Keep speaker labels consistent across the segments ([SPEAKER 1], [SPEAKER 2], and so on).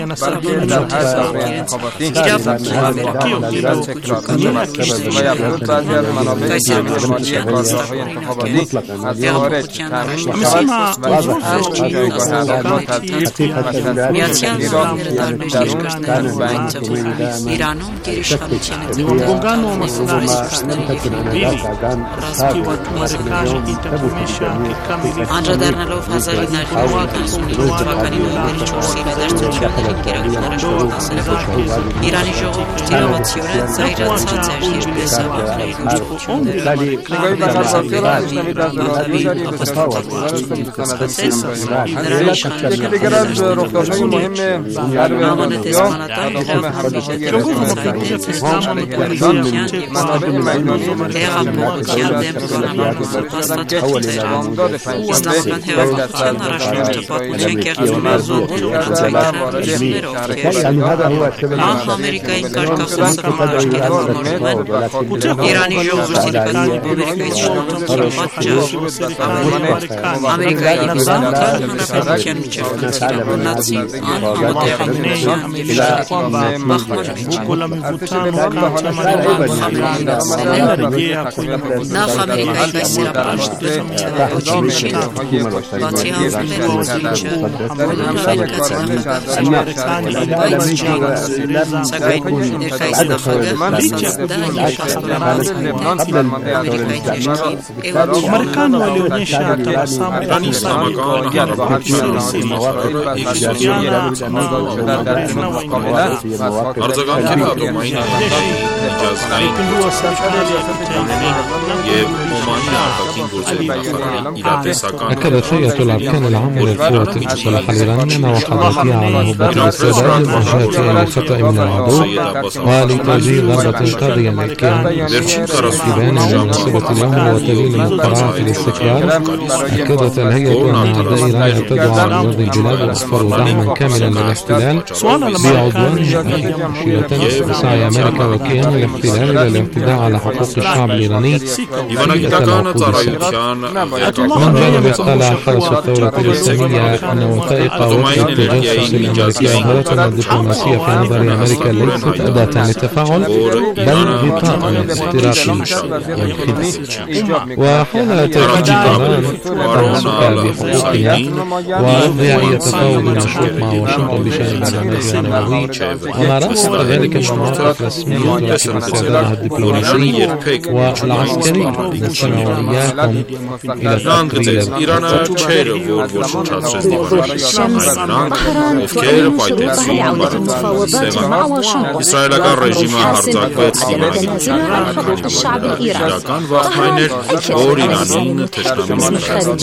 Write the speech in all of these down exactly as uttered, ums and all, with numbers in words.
[SPEAKER 1] Իրանում գերիշխանության անդրադառնալով հազար իննյակ ութանասունհինգ թվականի նոյեմբերի չորսի իրադարձություններին գերագույն առաջնորդն ասել է, որ Իրանի ժողովուրդը իրավացիորեն զայրացած էր երկրի սահմանների Իսլամական հեղափոխության առաջնորդը պատմություն կերտում է Ան Ամերիկայի կարգախոսը Իրանի ժողովրդի Ամերիկայից շնորհքով պատճառ Ամերիկայի և Իսլամական Հանրապետության միջև կրկնացի անհամատեղությունների Նախ Ամերիկայի կայսերապաշտը բացի հանձնվելով ինչը ամերիկացի նախագահ բայց սակայն ներկայիս նախագահը ասաց դա
[SPEAKER 2] أكدت هيئة الأركان العامة للقوات المسلحة الإيرانية وحضرتها على هبوط الاستعداد لمواجهة أي خطأ من العدو ولتوجيه ضربة قاضية للكيان. في بيان بمناسبة اليوم الوطني لمقارعة الاستقلال أكدت الهيئة أن أعداء إيران اعتدوا على أرض البلاد وأسفروا دعما كاملا للاحتلال بعدوانهم مشيرة بسعي أمريكا وكيان الاحتلال إلى الاعتداء على حقوق الشعب الإيراني. من جانب قال حرس الثورة الإسلامية أن وثائق وفد التجسس الأمريكي أظهرت أن الدبلوماسية في نظر أمريكا ليست أداة للتفاعل بل غطاء احترافي والخدمة. وحول تأكيد إيران تمسكها بحقوقها وضياع تفاوض مشروط مع واشنطن بشأن البرنامج النووي وما رأى ذلك المواقف الرسمية تؤكد استعدادها الدبلوماسي والعسكري. نستمع وإياكم إلى تقرير
[SPEAKER 3] إيران չէր որ ոչնչացրեց դիվանագիտական ովքեր պայթեցին բարդ իսրայելական ռեժիմը հարձակվեց դիվանագիտական իրական վախն էր որ Իրանին թշնամին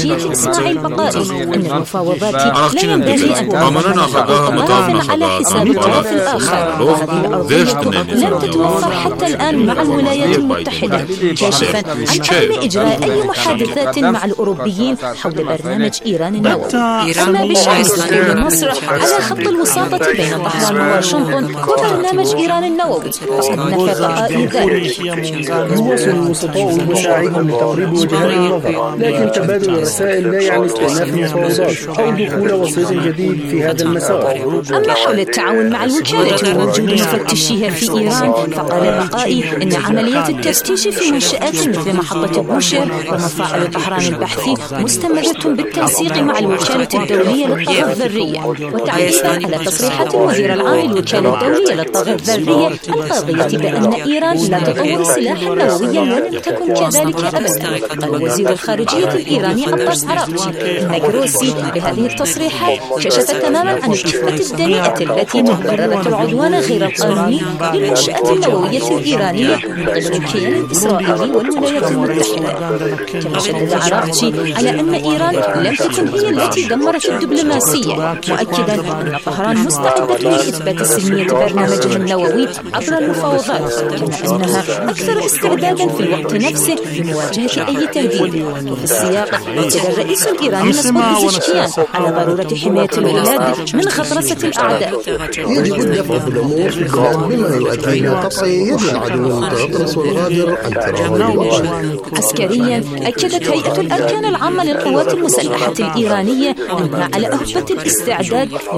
[SPEAKER 3] առաջին ընդդիմեց ԱՄՆ նախագահը մտավ նախագահական պալատը վերջ դնել
[SPEAKER 4] لم تتوفر حتى الآن مع الولايات المتحدة كاشفا عن عدم إجراء أي محادثات مع الأوروبيين حول برنامج إيران النووي. أما بشأن مصر على خط الوساطة بين طهران وواشنطن وبرنامج إيران النووي فقد نفى قائل ذلك.
[SPEAKER 5] يواصل الوسطاء ومساعيهم لتقريب وجهات النظر لكن تبادل الرسائل لا يعني استئناف المفاوضات أو دخول وسيط جديد في هذا المسار.
[SPEAKER 4] أما حول التعاون مع الوكالة ووجود مفتشيها في إيران فقال بقائي إن عمليات التفتيش في منشآت مثل محطة بوشير ومفاعل طهران البحثي مستمرة بالتنسيق مع الوكالة الدولية للطاقة الذرية. وتعليقا على تصريحات المدير العام للوكالة الدولية للطاقة الذرية القاضية بأن إيران لا تطور سلاحا نوويا ولم تكن كذلك أبدا، قال وزير الخارجية الإيراني عباس عراقجي إن جروسي بهذه التصريحات كشف تماما عن الكفة الدنيئة التي بررت العدوان غير القانوني للمنشآت النووية الإيرانية من قبل الكيان الإسرائيلي والولايات المتحدة. كما شدد عراقجي على أن إيران لم تكن هي التي دمرت الدبلوماسية، مؤكدا أن طهران مستعدة لإثبات سلمية برنامجها النووي عبر المفاوضات، كما أنها أكثر استعدادا في الوقت نفسه لمواجهة أي تهديد. وفي السياق أكد الرئيس الإيراني مسعود پزشکیان على ضرورة حماية البلاد من غطرسة الأعداء.
[SPEAKER 6] يجب الدفع في الأمور بما يؤدي إلى قطع يد العدو المتغطرس والغادر عن كرامة.
[SPEAKER 4] عسكريا أكدت هيئة الأركان العامة للقوات المسلحة الإيرانية أنها على أهبة الاستعداد لمواجهة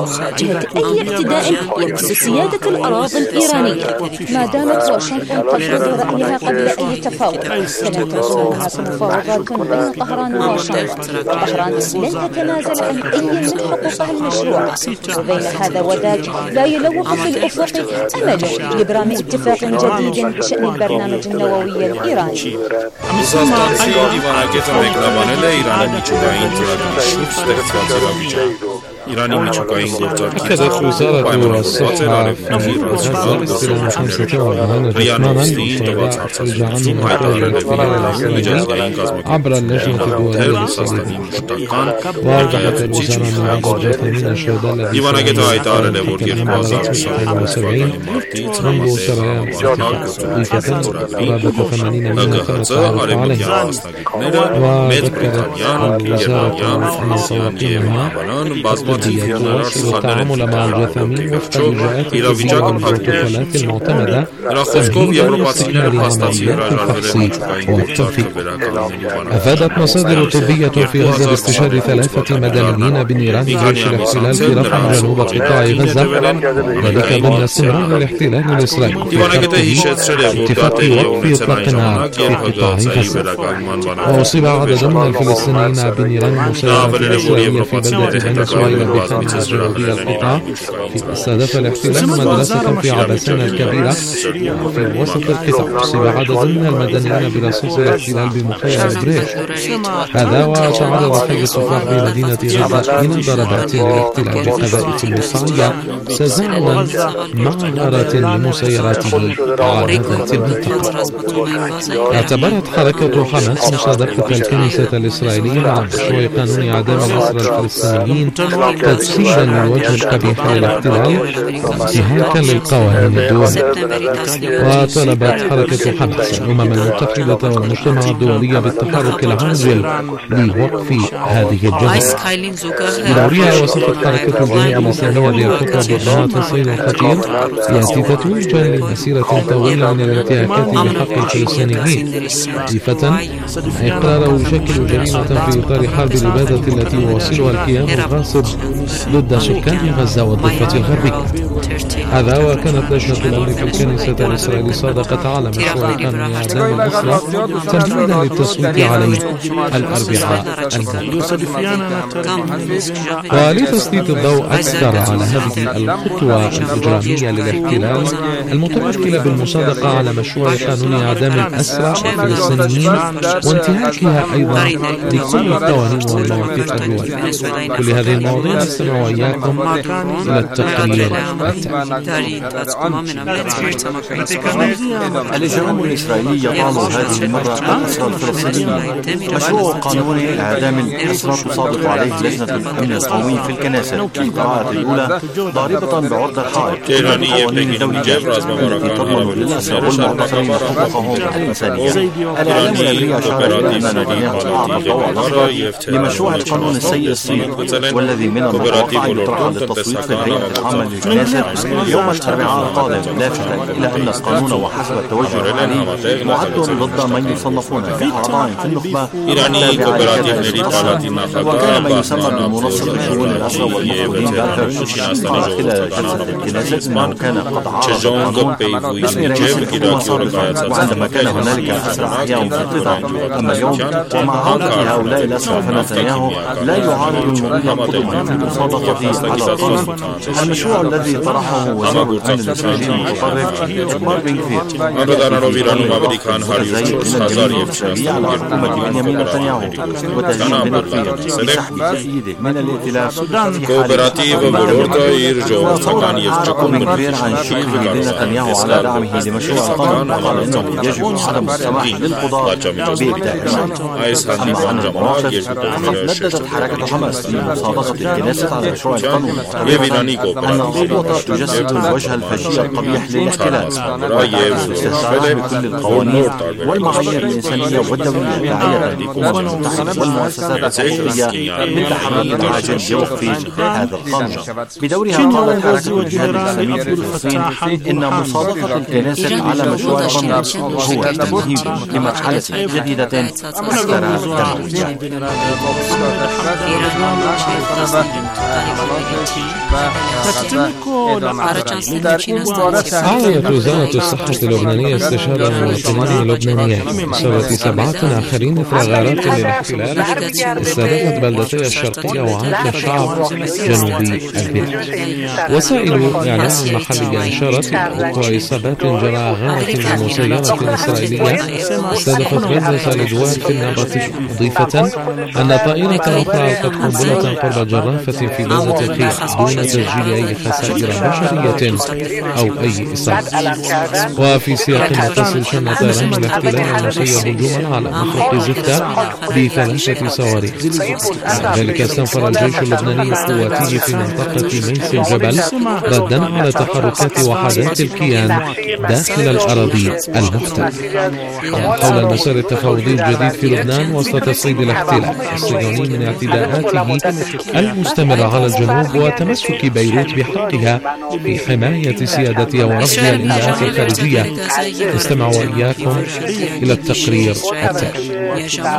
[SPEAKER 4] مواجهة أي اعتداء يمس سيادة الأراضي الإيرانية. ما دامت واشنطن تفرض رأيها قبل أي تفاوض، فلن تكون هناك مفاوضات بين طهران وواشنطن. طهران لن تتنازل عن أي من حقوقها المشروعة، وبين هذا وذاك لا يلوح في الأفق أمل لإبرام اتفاق جديد بشأن البرنامج النووي الإيراني.
[SPEAKER 3] إيراني ميشوكاين
[SPEAKER 2] أكدت وزارة الصحة في غزة استلام خمسة وأربعين جثمانا للشهداء رجعا من أحوال الاحتلال الإسرائيلي عبر اللجنة الدولية للصحة. وأوضحت الوزارة أن عدد جثامين الشهداء الذين كان على تسعة وسبعين منذ سريان ارتفاع قرابة ثمانين مئة تم التعرف عليها. وذكرت الوزارة أن توقيعها تواصل التعامل مع الجثامين وفق الإجراءات الطبية والبروتوكولات المعتمدة تمهيدا لاستكمال عمليات الفحص والتوفيق. أفادت مصادر طبية في غزة باستشهاد ثلاثة مدنيين بنيران جيش الاحتلال في رفح جنوب قطاع غزة، ذلك ضمن استمرار الاحتلال الإسرائيلي في اتفاق وقف إطلاق النار في قطاع غزة. وأصيب عدد من الفلسطينيين بنيران مسيرة إسرائيلية في بلدة بني سويلة بخانها الجنوبية القطاع. استهدف الاحتلال مدرسة في عباسان الكبيرة في وسط القطاع. أصيب عدد من المدنيين برصاص الاحتلال بمخيم بريش. هذا وتعرض حي الصفاح بمدينة غزة من ضربات للاحتلال بقذائف مصرية تزامنا مع غارات لمسيراته عارضة المنطقة. اعتبرت حركة حماس مصادقة الكنيسة الإسرائيلية مع مشروع قانون إعدام الأسرى الفلسطينيين تجسيدا للوجه القبيح للاحتلال وانتهاكا للقوانين الدولية. وطلبت حركة حماس الأمم المتحدة والمجتمع الدولي بالتحرك العاجل لوقف هذه الجريمة. بدورها وصفت حركة الجهاد الإسلامية للخطة برهانات الصيد الخطير يأتي تتويجا لمسيرة طويلة من الانتهاكات بحق الفلسطينيين، ضيفة أن إقراره يشكل جريمة في إطار حرب الإبادة التي يواصلها الكيان الغاصب ضد سكان غزة والضفة الغربية. هذا وكانت لجنة الأمن في الكنيسة الإسرائيلية صادقت على مشروع قانون إعدام الأسرى تمهيدا للتصويت عليه الأربعاء المقبل. ولتسليط الضوء أكثر على هذه الخطوة الإجرامية للاحتلال المتمثلة بالمصادقة على مشروع قانون إعدام الأسرى الفلسطينيين وانتهاكها أيضا لكل القوانين والمواثيق الدولية. كل هذه المواضيع نستمع وإياكم إلى التقرير التالي.
[SPEAKER 7] الإجرام الإسرائيلي يطال هذه المرة الأسرى الفلسطينيين. مشروع قانون إعدام الأسرى تصادق عليه لجنة الأمن القومي في الكنيسة في القراءة الأولى ضاربة بعرض الحائط القوانين الدولية التي تضمن للأسرى والمعتصرين حقوقهم الإنسانية. الإعلام الأمريكي أشار إلى أن نتنياهو أعطى الضوء الأخضر لمشروع القانون السيء الصين والذي من المتوقع أن يطرح للتصويت في الهيئة العامة للكنيسة يوم الأربعاء القادم، لافتا إلى أن القانون وحسب التوجه الحالي معد ضد من يصنفون كأعضاء في النخبة وكان ما يسمى بالمنظم لشؤون الأسرى والمفقودين بارتر قال خلال جلسة الكنيسة أنه كان قد عارض القانون باسم رئيس الحكومة وعندما كان هنالك أسرى أحياء في القطاع. أما اليوم ومع عودة هؤلاء الأسرى فنتنياهو لا يعارض المؤمنين قدما في المصادقة على القانون. المشروع الذي طرحه وزير الأمن الإسرائيلي المتطرف إيتمار بن غفير الإسرائيلي على حكومة بنيامين نتنياهو وتهديد بن غفير بسحب تأييده من الائتلاف في حال بن غفير عن شكره لنتنياهو على دعمه لمشروع القانون وقال إنه يجب عدم السماح للقضاء بإبداء المال. أما عن المواقف فقد نددت حركة حماس لمصادقة الكنيسة على مشروع القانون أن الخطوة تجسد الوجه الفجيع القبيح للاحتلال والاستهتار بكل القوانين والمعايير الإنسانية والدولية داعية للأمم المتحدة والمؤسسات الحقوقية من تحرك عاجل لوقف هذا القانون. بدورها قالت حركة الجهاد الإسلامي في فلسطين إن مصادقة الكنيسة على مشروع القانون هو تمهيد لمرحلة جديدة أكثر دموية.
[SPEAKER 2] أعلنت وزارة الصحة اللبنانية استشهاد مواطنين لبنانيين بسبب سبعة آخرين إثر غارات للاحتلال استهدفت بلدتي الشرقية وعاشر شعب جنوبي البلاد. وسائل إعلام محلية أشارت إلى وقوع إصابات جراء غارة من مسيرة إسرائيلية استهدفت غزة الأدوار في النابلس، مضيفة أن طائرة أخرى ألقت قنبلة قرب جرافة في بلدة الخير دون تسجيل أي خسائر بشرية أو أي إصابة. وفي سياق متصل شن طيران الاحتلال المسير هجوما على مفرق زفتة بثلاثة صواريخ. ذلك استنفر الجيش اللبناني قواته في منطقة ميس الجبل ردا على تحركات وحدات الكيان داخل الأراضي المحتلة. حول المسار التفاوضي الجديد في لبنان وسط تصعيد الاحتلال الصهيوني من اعتداءاته المستمرة على الجنوب وتمسك بيروت بحقها في حماية سيادتها ورفضها للإنجازات الخارجية. نستمع وإياكم إلى التقرير التالي.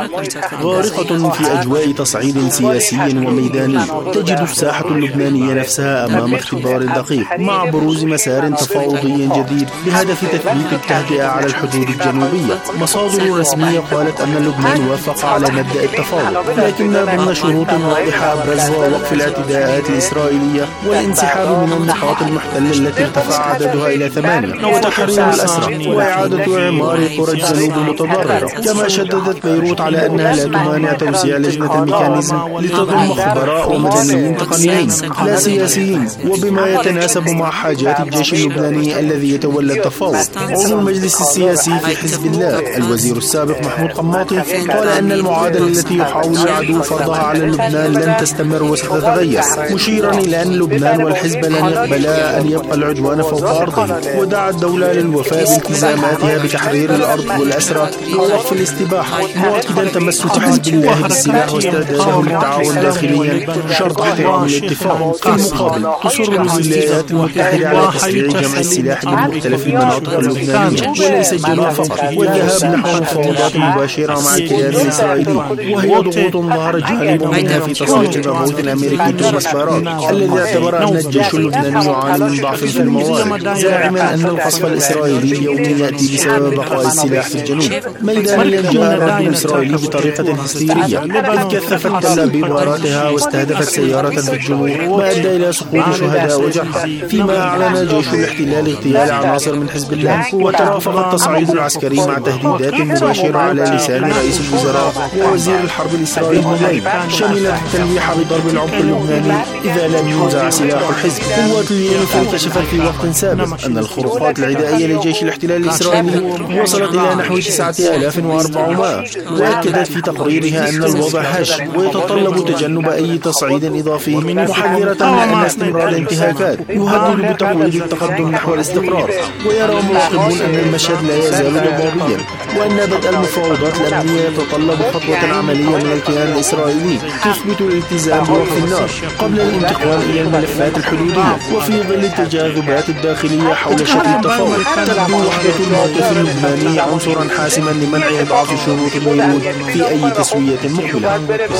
[SPEAKER 8] غارقة في أجواء تصعيد سياسي وميداني، تجد الساحة اللبنانية نفسها أمام اختبار دقيق مع بروز مسار تفاوضي جديد بهدف تثبيت التهدئة على الحدود الجنوبية. مصادر رسمية قالت أن لبنان وافق على مبدأ التفاوض، لكن ضمن شروط واضحة أبرزها وقف الاعتداءات الإسرائيلية والانسحاب من النقاط المحتلة التي ارتفع عددها إلى ثمانية، وتحرير الأسرى وإعادة إعمار قرى الجنوب المتضررة. كما شددت بيروت على أنها لا تمانع توسيع لجنة الميكانيزم لتضم خبراء ومدنيين تقنيين لا سياسيين وبما يتناسب مع حاجات الجيش اللبناني الذي يتولى التفاوض. عضو المجلس السياسي في حزب الله الوزير السابق محمود قماطي قال أن المعادلة التي يحاول العدو فرضها على لبنان لن تستمر وستتغير، مشيرا إلى أن لبنان والحزب لن يقبلا أن يبقى العدوان فوق أرضه. ودعا الدولة للوفاء بالتزاماتها بتحرير الأرض والأسرى ووقف الاستباحة، مؤكدا تمسك حزب الله بالسلاح واستعداده للتعاون داخليا شرط احترام الاتفاق. في المقابل تصر الولايات المتحدة على تسريع جمع السلاح من مختلف المناطق اللبنانية وليس الجنوب فقط، والذهاب نحو مفاوضات مباشرة مع الكيان الإسرائيلي، وهي ضغوط ظهر جانب منها في تصريح المبعوث الأمريكي توماس باراك الذي اعتبر أن الجيش اللبناني يعاني من ضعف في الموارد، زاعما أن القصف الإسرائيلي اليومي يأتي بسبب بقاء السلاح في الجنوب. ميدانيا جاء الرد الإسرائيلي بطريقة هستيرية، إذ كثفت تل أبيب غاراتها واستهدفت سيارة في الجنوب ما أدى إلى سقوط شهداء وجرحى، فيما أعلن جيش الاحتلال اغتيال عناصر من حزب الله. وترافق التصعيد العسكري مع تهديدات مباشرة على لسان رئيس الوزراء ووزير الحرب الإسرائيلي ملايم شملت التلويح بضرب العمق اللبناني إذا لم ينزع سلاح الحزب. قوات اليونيفيل كشفت في وقت سابق أن الخروقات العدائية لجيش الاحتلال الإسرائيلي وصلت إلى نحو تسعة آلاف وأربعمائة، وأكدت في تقريرها أن الوضع هش ويتطلب تجنب أي تصعيد إضافي، محذرة من أن استمرار الانتهاكات يهدد بتقويض التقدم نحو الاستقرار. ويرى مراقبون أن المشهد لا يزال ضبابيا، وأن بدء المفاوضات الأمنية يتطلب خطوة عملية من الكيان الإسرائيلي تثبت الالتزام بوقف النار قبل الانتقال إلى الملفات الحدودية. وفي ظل التجاذبات الداخلية حول شكل التفاوض تبدو وحدة الموقف اللبناني عنصرا حاسما لمنع إضعاف شروط بيروت في أي تسوية مقبلة.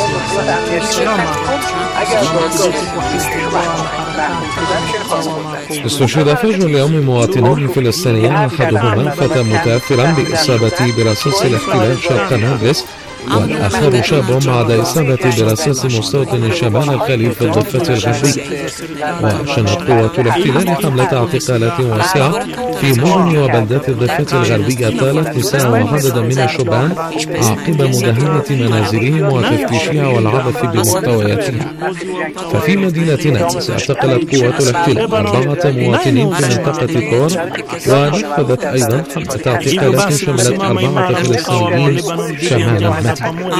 [SPEAKER 2] استشهد فجر اليوم مواطنون فلسطينيين أحدهما فتى متأثرا بإصابة برصاص الاحتلال شرق نابلس، والآخر شاب بعد إصابة برصاص مستوطن شمال الخليل في الضفة الغربية. وشنت قوات الاحتلال حملة اعتقالات واسعة في مدن وبلدات الضفة الغربية طالت نساء وعددا من الشبان عقب مداهمة منازلهم وتفتيشها والعبث بمحتوياتها. ففي مدينة نابلس اعتقلت قوات الاحتلال أربعة مواطنين في منطقة كور، ونفذت أيضا حملة اعتقالات شملت أربعة فلسطينيين شمال المدينة.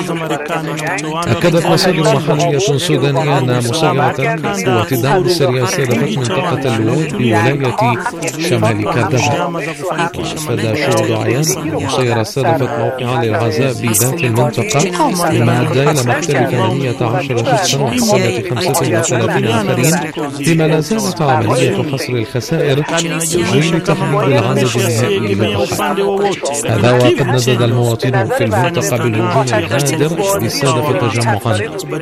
[SPEAKER 2] أكدت مصادر محلية سودانية أن مسيرة قوة الدعم السريع استهدفت منطقة الواد بولاية شمال كردبة. وأفاد شهود عيان أن المسيرة استهدفت موقعا للغزاء بذات المنطقة، مما أدى إلى مقتل ثمانية عشر شخصا وإصابة خمسة وثلاثين آخرين، فيما لا زالت عملية حصر الخسائر تجري لتحديد العدد النهائي للضحايا. هذا وقد ندد المواطنون في المنطقة بالهجوم الغادر بالسادة في تجمع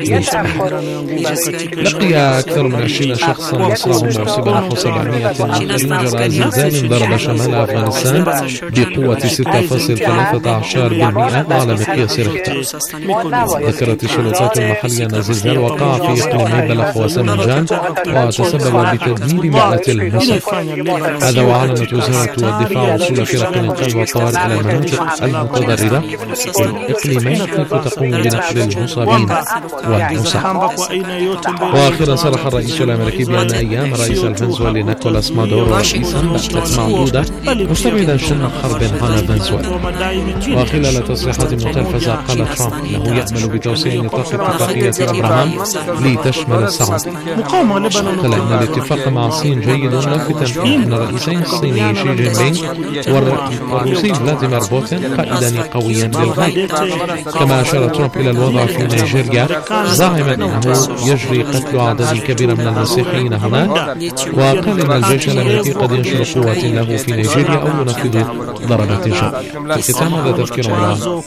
[SPEAKER 2] لقي أكثر من عشرين شخصا مصابهم وأصيب نحو سبعمائة آخرين. جرى زلزال ضرب شمال أفغانستان بقوة ستة فاصلة ثلاثة عشر بالمئة على مقياس ريختر. ذكرت السلطات المحلية أن الزلزال وقع في إقليمي بلخ وسمنجان وتسبب بتدمير مئات النسل. هذا وأعلنت وزارة الدفاع وصول فرق الإنقاذ والطوارئ إلى المناطق المتضررة في الإقليمين التي تقوم بنقل المصابين والمساعدة. وأخيرا صرح الرئيس الأمريكي بأن أيام رئيس الفنزويلي نيكولاس مادورو رئيسا باتت معدودة مستبعدا شن حرب على فنزويلا. وخلال تصريحات متلفزة قال ترامب أنه يأمل بتوسيع نطاق اتفاقية أبراهام لتشمل السعودية. قال إن الاتفاق مع الصين جيد لافتا إلى أن الرئيسين الصيني شي جين بينغ والروسي فلاديمير بوتين قائدان قويا للغاية. كما أشار ترامب إلى الوضع في نيجيريا زاعما أنه يجري قتل عدد كبير من المسيحيين هناك، وقال إن الجيش الأمريكي قد ينشر قوات له في نيجيريا أو ينفذ ضربات جو. في الختام هذا تذكير بالعالم.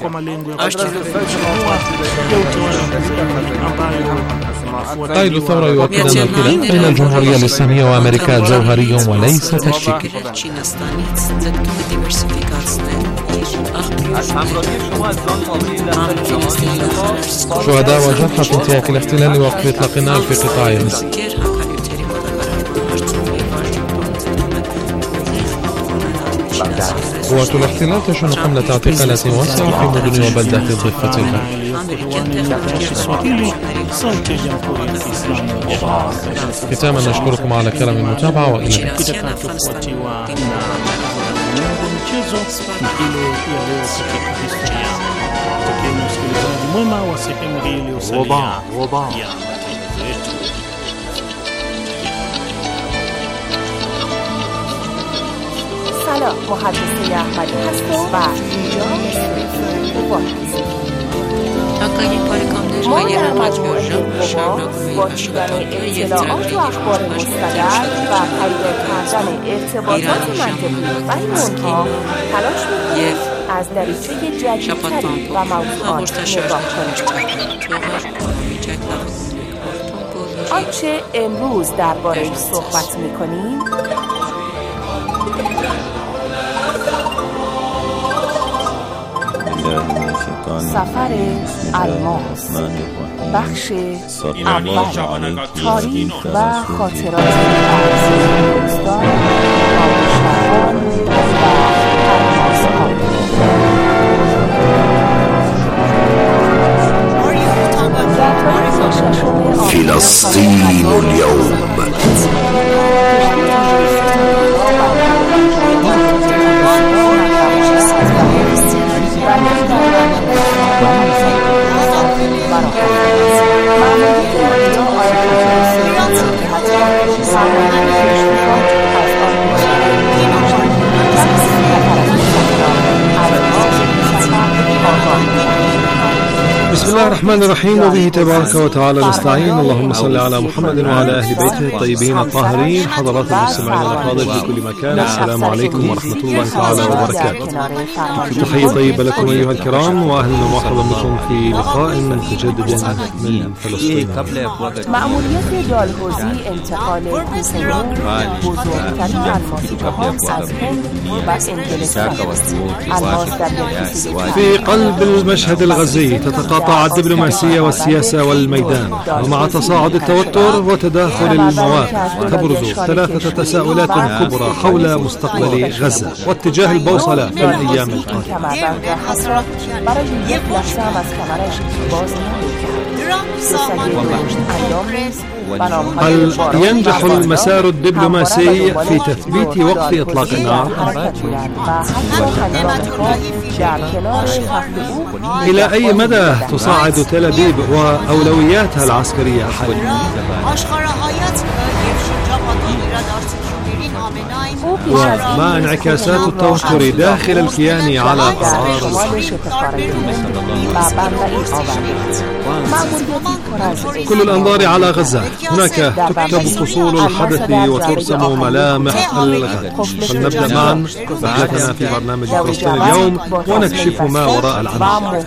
[SPEAKER 2] قائد الثورة يؤكد أن الخلاف بين الجمهورية الإسلامية وأمريكا جوهري وليس تكتيكي. شهداء وجرحى في انتهاك الاحتلال ووقف إطلاق النار في قطاع غزة. قوات الاحتلال تشن حملة اعتقالات واسعة في مدن وبلدات الضفة الغربية. ختاما نشكركم على كرم المتابعة وإلى اللقاء.
[SPEAKER 9] سلام، محدثه احمدی هستم و اینجا ما در مجموعه قوا با دیدن اطلاعات و اخبار مستند و پیدا کردن ارتباطات منطقی بین آنها تلاش می‌کنیم از دریچه جدیدتری و موضوعات نگاه کنیم. آنچه امروز درباره‌اش صحبت می‌کنیم سفر الماس، بخش اول، تاریخ و خاطرات ارزشمندان و
[SPEAKER 6] فلسطين اليوم.
[SPEAKER 10] بسم الله الرحمن الرحيم، وبه تبارك وتعالى نستعين. اللهم صل على محمد وعلى أهل بيته الطيبين الطاهرين. حضرات المستمعين الأفاضل في كل مكان، السلام عليكم ورحمة الله تعالى وبركاته. تحية طيبة لكم أيها الكرام، وأهلا ومرحبا بكم في لقاء متجدد من فلسطين.
[SPEAKER 9] مأموریت دالحوزی انتقال کوهنور بزرگترین الماس‌ها از هند و انگلستان. الماس در
[SPEAKER 10] في قلب المشهد الغزي تتقاطع الدبلوماسية والسياسة والميدان، ومع تصاعد التوتر وتداخل المواقف تبرز ثلاثة تساؤلات كبرى حول مستقبل غزة واتجاه البوصلة في الأيام القادمة. هل ينجح المسار الدبلوماسي في تثبيت وقف إطلاق النار؟ إلى أي مدى تصاعد تل أبيب وأولوياتها العسكرية حاليا؟ وما انعكاسات التوتر داخل الكيان على قرار كل الأنظار على غزة. هناك تكتب فصول الحدث وترسم ملامح الغد. فلنبدأ معا رحلتنا في برنامج فلسطين اليوم ونكشف ما وراء العناوين.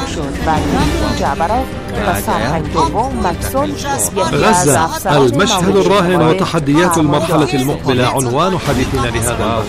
[SPEAKER 10] غزة المشهد الراهن وتحديات المرحلة المقبلة عنوان حديثنا لهذا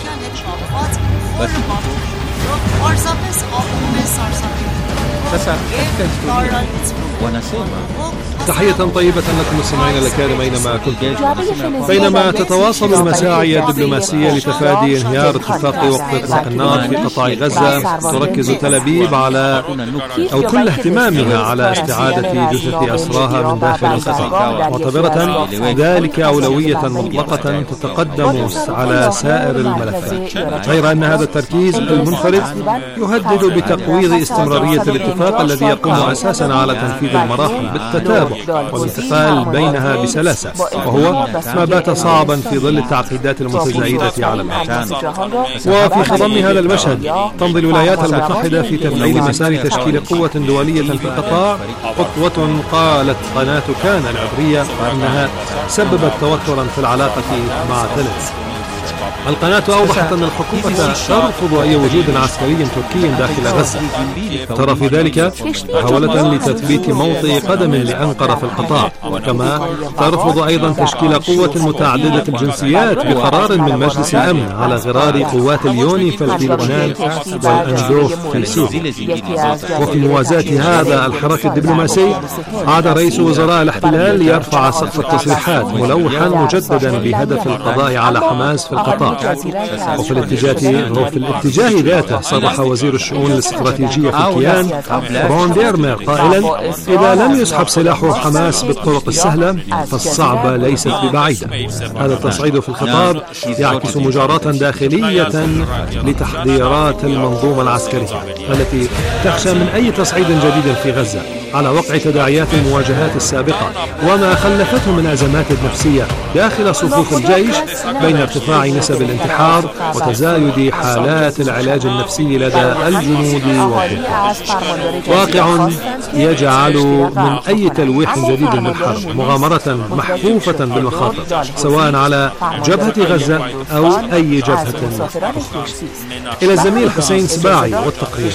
[SPEAKER 10] تحية طيبة لكم مستمعينا الأكارم أينما كنتم. بينما تتواصل المساعي الدبلوماسية لتفادي انهيار اتفاق وقف إطلاق النار في قطاع غزة، تركز تل أبيب على أو كل اهتمامها على استعادة جثث أسراها من داخل القطاع، معتبرة ذلك أولوية مطلقة تتقدم على سائر الملفات، غير أن هذا التركيز المنفرد يهدد بتقويض استمرارية الاتفاق الذي يقوم أساسا على تنفيذ المراحل بالتتابع والانتقال بينها بسلاسة، وهو ما بات صعبا في ظل التعقيدات المتزايدة على المكان. وفي خضم هذا المشهد تمضي الولايات المتحدة في تفعيل مسار تشكيل قوة دولية في القطاع، خطوة قالت قناة كان العبرية أنها سببت توترا في العلاقة مع تل أبيب. القناة أوضحت أن الحكومة ترفض أي وجود عسكري تركي داخل غزة، ترى في ذلك محاولة لتثبيت موطئ قدم لأنقرة في القطاع، كما ترفض أيضا تشكيل قوة متعددة الجنسيات بقرار من مجلس الأمن على غرار قوات اليونيفيل في لبنان والأندوف في سوريا. وفي موازاة هذا الحراك الدبلوماسي عاد رئيس وزراء الاحتلال ليرفع سقف التصريحات ملوحا مجددا بهدف القضاء على حماس في القطاع. وفي الاتجاه وفي الاتجاه ذاته صرح وزير الشؤون الاستراتيجية في الكيان رون ديرمير قائلا: إذا لم يسحب سلاح حماس بالطرق السهلة فالصعبة ليست ببعيدة. هذا التصعيد في الخطاب يعكس مجاراة داخلية لتحضيرات المنظومة العسكرية التي تخشى من أي تصعيد جديد في غزة على وقع تداعيات المواجهات السابقة وما خلفته من أزمات نفسية داخل صفوف الجيش، بين ارتفاع نسب الانتحار وتزايد حالات العلاج النفسي لدى الجنود والضباط. واقع يجعل من أي تلويح جديد للحرب مغامرة محفوفة بالمخاطر، سواء على جبهة غزة أو أي جبهة أخرى. إلى الزميل حسين سباعي والتقرير.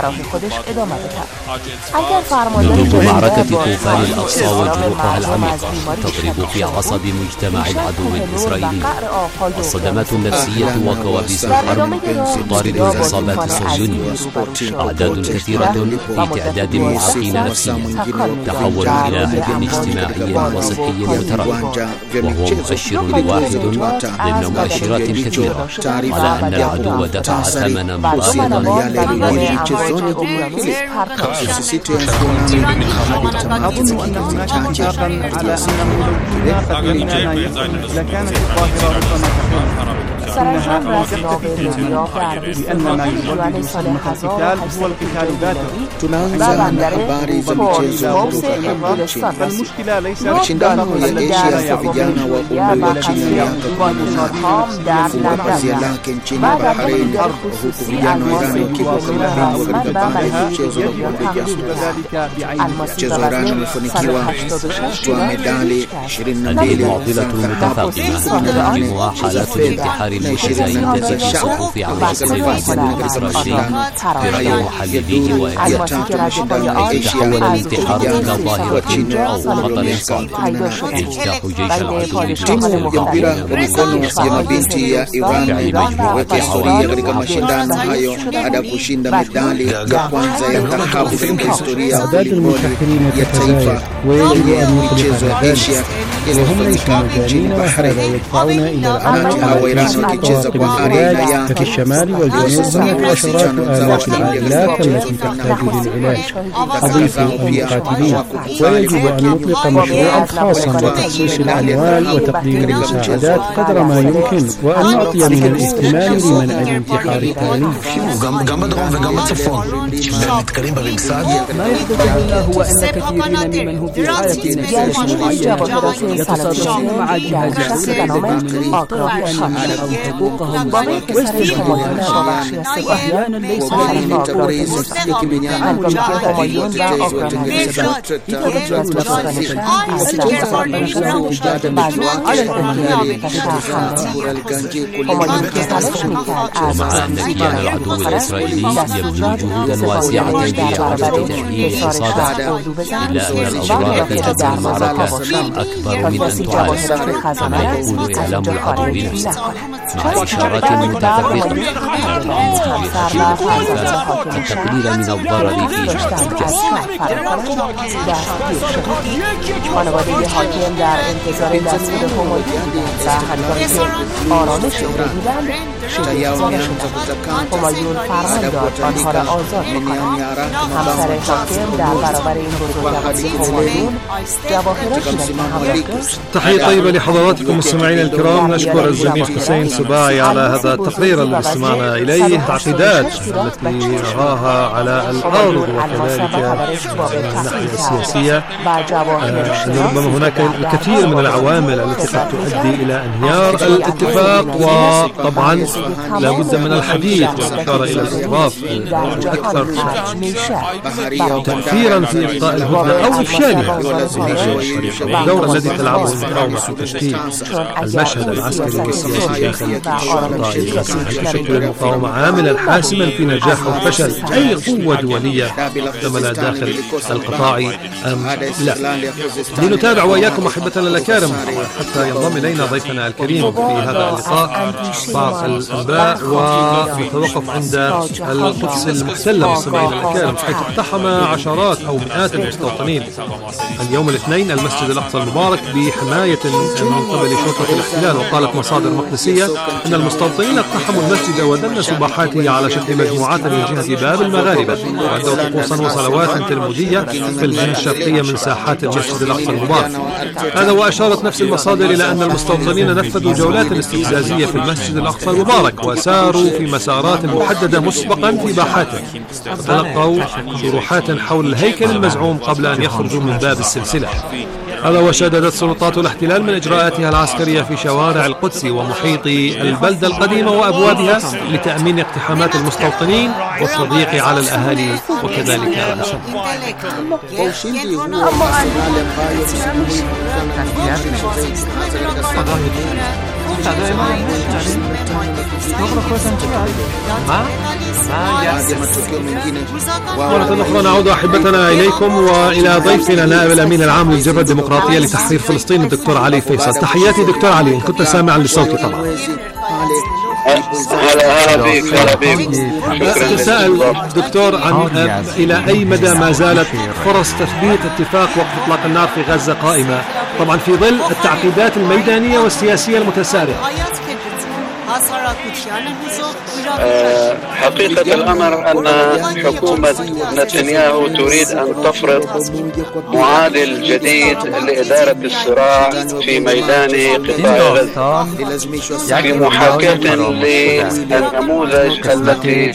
[SPEAKER 11] ضد معركة طوفان الأقصى وجروحها العميقة تضرب في عصب مجتمع العدو الإسرائيلي. الصدمات النفسية وكوابيس الحرب تطارد العصابات الصهيونية. أعداد كثيرة في تعداد المعاقين نفسيا تحولوا إلى هدم اجتماعي وصحي متراكم، وهو مؤشر واحد ضمن مؤشرات كثيرة على أن العدو دفع ثمنا مبالغا
[SPEAKER 12] أظن أن هناك اتفاقا على أنه لكانت الظاهرة ربما إنها لأن ما يولد صدمة القتال هو القتال ذاته.
[SPEAKER 13] Tunaanza na habari za michezo kutoka nchini.
[SPEAKER 12] فالمشكلة ليست
[SPEAKER 13] mashindano ya Asia kwa vijana wa umri wa chini ya miaka kumi na nane kufunga pazia lake nchini Bahrain, huku vijana wa Iran wakibuka mabingwa katika bara ya michezo ya Olimpiki. Mchezo wa Iran umefanikiwa kutoa medali ishirini na mbili.
[SPEAKER 11] المعضلة المتفاقمة تهمها حالات الانتحار المتزايدة في صفوف عناصر الجنود الإسرائيلي برأي محلليه وإعلاميين. تحول الانتحار إلى ظاهرة أو خطر صادق يجتاح جيش العدو
[SPEAKER 13] timu ya mpira wa mikono ya mabinti ya Iran imeweka historia katika mashindano hayo baada ya kushinda medali ya kwanza ya dhahabu katika historia ya taifa ya michezo ya Asia iliyofanyika nchini Bahrain. Wananchi wa Iran wakicheza kwa arena ya
[SPEAKER 14] في الشمال والجنوب هناك عشرات آلاف العائلات التي تحتاج للعلاج. أضيف المقاتلين ويجب أن نطلق مشروعا خاصا لتخصيص الأموال وتقديم المساعدات قدر ما يمكن، وأن نعطي من الاهتمام لمنع الانتحار التالي.
[SPEAKER 12] ما يحدث هنا هو أن كثيرين ممن هم في حالة نفسية معينة
[SPEAKER 14] يتصادمون مع جهاز السلطة على حقوقهم واستغلالها، وأحيانا ليس لهم طريقة للتعامل
[SPEAKER 11] ومع أن كيان العدو الإسرائيلي يبذل جهودا واسعة لإعادة تأهيل حصاده، إلا أن الأضرار في هذه المعركة أكبر من أن تعالج، كما يقول إعلام العدو نفسه، مع إشارات متفرقة التقليل من الضرر في جهة الجسد.
[SPEAKER 9] خانواده حاکم در انتظار دستور همایون و هنگامی که آرامش او را دیدند شگفت‌زده شدند. همایون فرمان داد آنها را آزاد بکنند. همسر حاکم در برابر این بزرگواری همایون جواهراتی را تحمل کرد.
[SPEAKER 10] تحية طيبة لحضراتكم مستمعينا الكرام. نشكر الزميل حسين سباعي على هذا التقرير الذي استمعنا إليه. تعقيدات التي نراها على الأرض وكذلك من الناحية السياسية، ربما هناك الكثير من العوامل التي قد تؤدي إلى انهيار الاتفاق، وطبعا لا بد من الحديث والإشارة إلى الأطراف الأكثر تأثيرا في إبقاء الهدنة أو إفشالها، الدور الذي تلعبه المقاومة في تشكيل المشهد العسكري والسياسي داخل القطاع الغزي. هل تشكل المقاومة عاملا حاسما في نجاح أو فشل أي قوة دولية محتملة داخل القطاع أم لا؟ لنتابع وإياكم أحبتنا الأكارم حتى ينضم إلينا ضيفنا الكريم في هذا اللقاء بعض الأنباء، ونتوقف عند القدس المحتلة مستمعينا الأكارم، حيث اقتحم عشرات أو مئات المستوطنين اليوم الاثنين المسجد الأقصى المبارك بحماية من قبل شرطة الاحتلال. وقالت مصادر مقدسية أن المستوطنين اقتحموا المسجد ودنسوا باحاته على شكل مجموعات من جهة باب المغاربة، وأدوا طقوسا وصلوات تلمودية في الجهة الشرقية من ساحات المسجد الأقصى المبارك. هذا وأشارت نفس المصادر إلى أن المستوطنين نفذوا جولات استفزازية في المسجد الأقصى المبارك وساروا في مسارات محددة مسبقا في باحاته، وتلقوا شروحات حول الهيكل المزعوم قبل أن يخرجوا من باب السلسلة. هذا وشددت سلطات الاحتلال من إجراءاتها العسكرية في شوارع القدس ومحيط البلدة القديمة وأبوابها لتأمين اقتحامات المستوطنين والتضييق على الأهالي وكذلك على مرة أخرى نعود أحبتنا إليكم وإلى ضيفنا نائب الأمين العام للجبهة الديمقراطية لتحرير فلسطين الدكتور علي فيصل. تحياتي دكتور علي، إن كنت سامعا لصوتي طبعا.
[SPEAKER 15] هلا هلا بك هلا بك.
[SPEAKER 10] أتساءل دكتور عن إلى أي مدى ما زالت فرص تثبيت اتفاق وقف إطلاق النار في غزة قائمة، طبعا في ظل التعقيدات الميدانية والسياسية المتسارعة؟
[SPEAKER 15] أه حقيقة الأمر أن حكومة نتنياهو تريد أن تفرض معادل جديد لإدارة الصراع في ميدان قطاع غزة في محاكاة للنموذج التي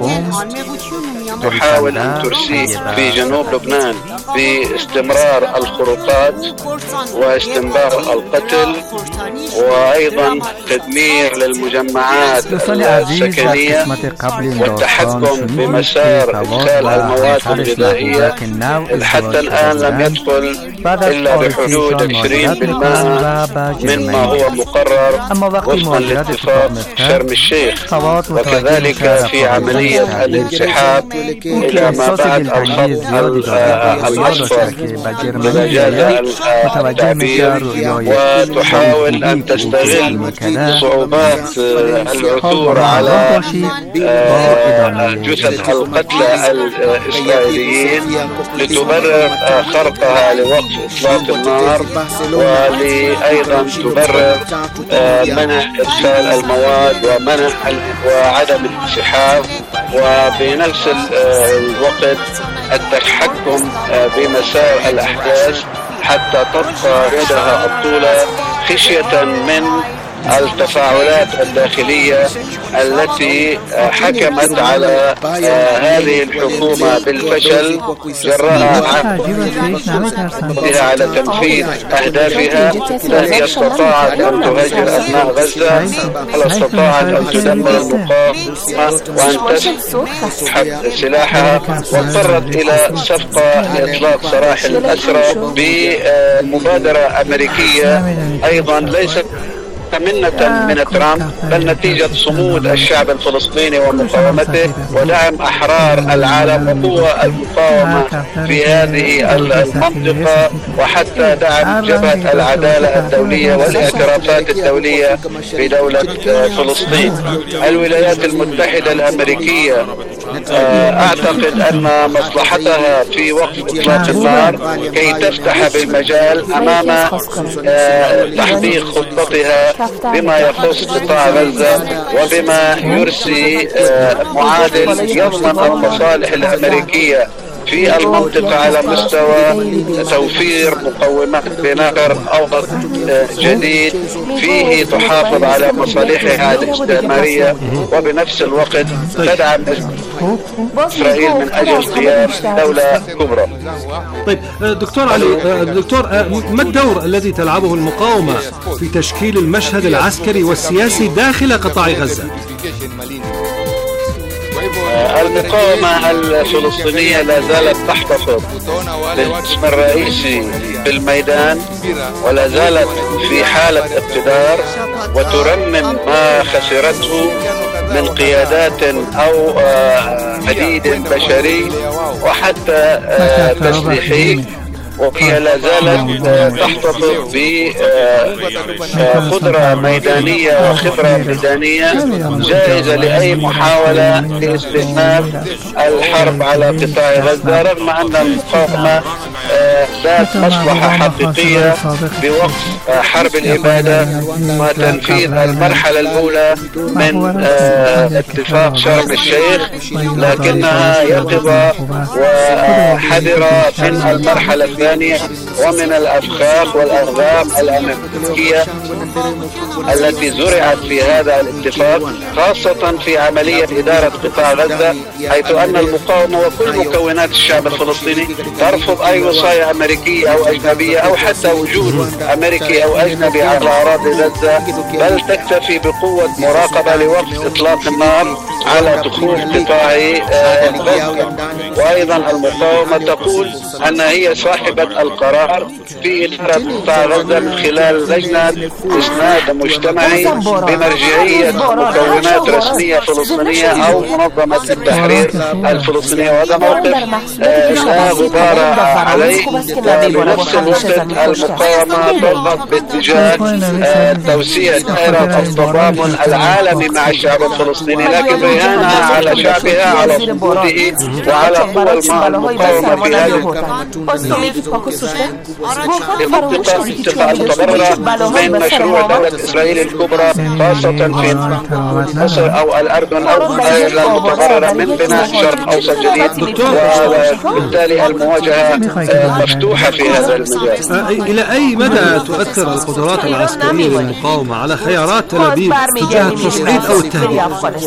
[SPEAKER 15] تحاول أن ترسيه في جنوب لبنان باستمرار الخروقات واستمرار القتل وأيضا تدمير للمجمعات السكنية والتحكم بمسار إدخال المواد الغذائية. حتى الآن لم يدخل إلا بحدود عشرين بالمئة مما هو مقرر وفقا لاتفاق شرم الشيخ، وكذلك في عملية الانسحاب إلى ما بعد الخط الأصفر بمجال التعبير، وتحاول أن تستغل صعوبات العثور على جثث القتلى الإسرائيليين لتبرر خرقها لوقف إطلاق النار، ولأيضا تبرر منع إدخال المواد ومنع وعدم الانسحاب، وبنفس الوقت التحكم بمسار الأحداث حتى تبقى يدها الطولة خشية من التفاعلات الداخلية التي حكمت على هذه الحكومة بالفشل جراء عملها على تنفيذ أهدافها. لا استطاعت أن تهاجر أبناء غزة، ولا استطاعت أن تدمر المقاومة وأن تسحب سلاحها، واضطرت إلى صفقة لإطلاق سراح الأسرى بمبادرة أمريكية أيضا ليست منة من ترامب، بل نتيجة صمود الشعب الفلسطيني ومقاومته ودعم أحرار العالم وقوى المقاومة في هذه المنطقة، وحتى دعم جبهة العدالة الدولية والاعترافات الدولية في دولة فلسطين. الولايات المتحدة الأمريكية أعتقد أن مصلحتها في وقف إطلاق النار كي تفتح بالمجال أمام تحقيق خطتها بما يخص قطاع غزة، وبما يرسي معادل يضمن المصالح الأمريكية في المنطقة على مستوى توفير مقومات بناء أوضح جديد فيه تحافظ على مصالحها الاستعمارية، وبنفس الوقت تدعم إسرائيل من أجل قيام دولة كبرى.
[SPEAKER 10] طيب دكتور علي، دكتور ما الدور الذي تلعبه المقاومة في تشكيل المشهد العسكري والسياسي داخل قطاع غزة؟
[SPEAKER 15] المقاومة الفلسطينية لا زالت تحتفظ بالاسم الرئيسي في الميدان، ولا زالت في حالة اقتدار، وترمم ما خسرته من قيادات أو عديد بشري وحتى تسليحي، وهي لا زالت تحتفظ بقدرة ميدانية وخبرة ميدانية جاهزة لأي محاولة لاستئناف الحرب على قطاع غزة، رغم أن المقاومة ذات مصلحة حقيقية بوقف حرب الإبادة وتنفيذ المرحلة الأولى من اتفاق شرم الشيخ، لكنها يقظة وحذرة من المرحلة الثانية ومن الأفخاخ والأغرام الأمريكية التي زرعت في هذا الاتفاق، خاصة في عملية إدارة قطاع غزة، حيث أن المقاومة وكل مكونات الشعب الفلسطيني ترفض أي وصاية أمريكية أو أجنبية أو حتى وجود أمريكي أو أجنبي على أراضي غزة، بل تكتفي بقوة مراقبة لوقف إطلاق النار على دخول قطاع غزة. وأيضا المقاومة تقول أن هي صاحبة القرار في إدارة قطاع غزة من خلال لجنة إسناد مجتمعي بمرجعية مكونات رسمية فلسطينية أو منظمة التحرير الفلسطينية، وهذا موقف لا غبار عليه. وبنفس الوقت المقاومة تضغط باتجاه توسيع دائرة التضامن العالمي مع الشعب الفلسطيني، لكن رهانها على شعبها على صموده وعلى قوى المقاومة في هذه المنطقة تتبرر من مشروع دولة إسرائيل الكبرى، خاصة في مصر أو الأردن أو المتبررة من بناء شرق أوسط جديد، وبالتالي المواجهة مفتوحة في هذا المجال.
[SPEAKER 10] إلى أي مدى تؤثر القدرات العسكرية للمقاومة على خيارات تل أبيب تجاه التصعيد أو التهديد؟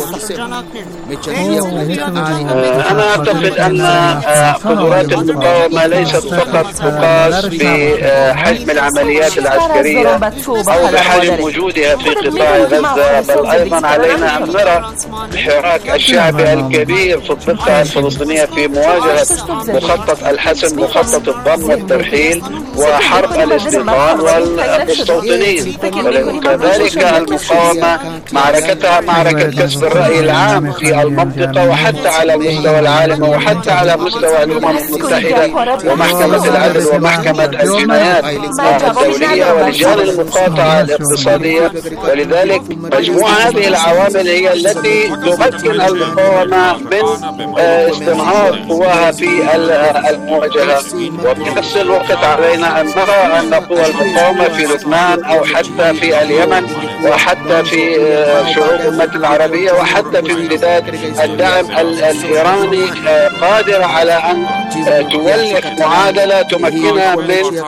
[SPEAKER 15] أنا أعتقد أن قدرات المقاومة ليست فقط تقاس بحجم العمليات العسكرية أو بحجم وجودها في قطاع غزة، بل أيضا علينا أن نرى الحراك الشعبي الكبير في الضفة الفلسطينية في مواجهة مخطط الحسم، مخطط الضم والترحيل وحرب الاستيطان والمستوطنين. كذلك المقاومة معركتها معركة كسب الرأي العام في المنطقة وحتى على المستوى العالمي وحتى على مستوى الأمم المتحدة ومحكمة العدل ومحكمة الجنايات الدولية ولجان المقاطعة الاقتصادية. ولذلك مجموعة هذه العوامل هي التي تمكن المقاومة من استنهاض قواها في المواجهة. وبنفس الوقت علينا أن نرى أن قوى المقاومة في لبنان أو حتى في اليمن وحتى في شعوب الأمة العربية وحتى في امتداد الدعم الإيراني قادرة على أن تولف معادلة تمكنها من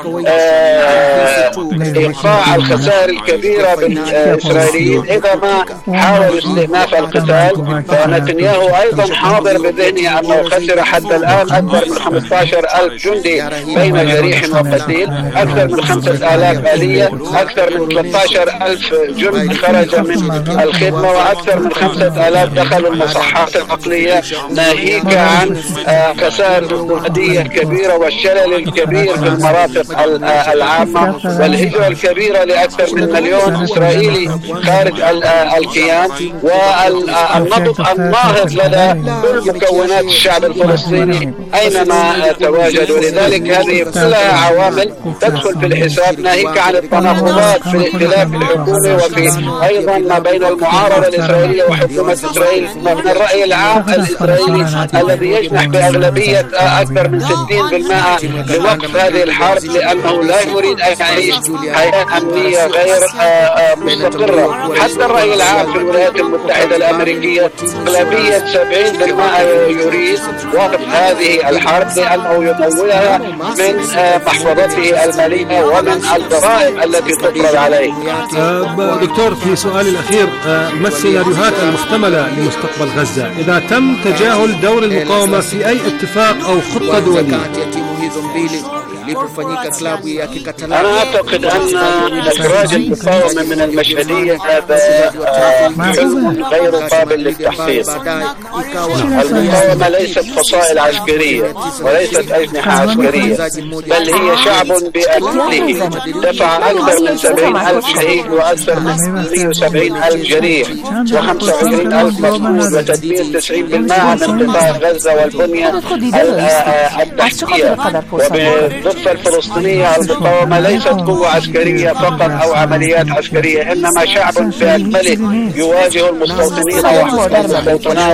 [SPEAKER 15] إيقاع الخسائر الكبيرة بالإسرائيليين إذا ما حاولوا استئناف القتال. فنتنياهو أيضا حاضر بذهنه أنه خسر حتى الآن أكثر من خمسة عشر ألف جندي بين جريح وقتيل، أكثر من خمسة آلاف آلية، أكثر من ثلاثة عشر ألف جندي خرج من الخدمة، وأكثر من خمسة آلاف دخلوا المصحات العقلية، ناهيك عن خسائر اقتصادية كبيرة والشلل الكبير في المرافق العامة والهجرة الكبيرة لأكثر من مليون إسرائيلي خارج الكيان، والنبض الناهض لدى كل مكونات الشعب الفلسطيني أينما تواجد. ولذلك هذه كلها عوامل تدخل في الحساب، ناهيك عن التناقضات في ائتلاف الحكومة وفي أيضا ما بين المعارضة الإسرائيلية وحكومة إسرائيل من الرأي العام الإسرائيلي الذي يجنح بأغلبية أكثر من ستين بالمئة لوقف هذه الحرب، لأنه لا يريد أن يعيش حياة أمنية غير مستقرة. حتى الرأي العام في الولايات المتحدة الأمريكية أغلبية سبعين بالمئة يريد وقف هذه الحرب لأنه يمولها من محفظته المالية ومن الضرائب التي تفرض عليه.
[SPEAKER 10] دكتور، في سؤالي الأخير، ما السيناريوهات المحتملة لمستقبل غزة إذا تم تجاهل دور المقاومة في أي اتفاق أو خطة دولية؟
[SPEAKER 15] أنا أعتقد أن إخراج المقاومة من المشهدية هذا حلم غير قابل للتحقيق. المقاومة ليست فصائل عسكرية وليست أجنحة عسكرية، بل هي شعب بأكمله دفع أكثر من سبعين ألف شهيد وأكثر من مئة وسبعين ألف جريح وخمسة وعشرين ألف مفقود وتدمير تسعين بالمئة من قطاع غزة والبنية التحتية. وبالضفة الفلسطينية المقاومة ليست قوة عسكرية فقط أو عمليات عسكرية، إنما شعب بأكمله يواجه المستوطنين والمستوطنات،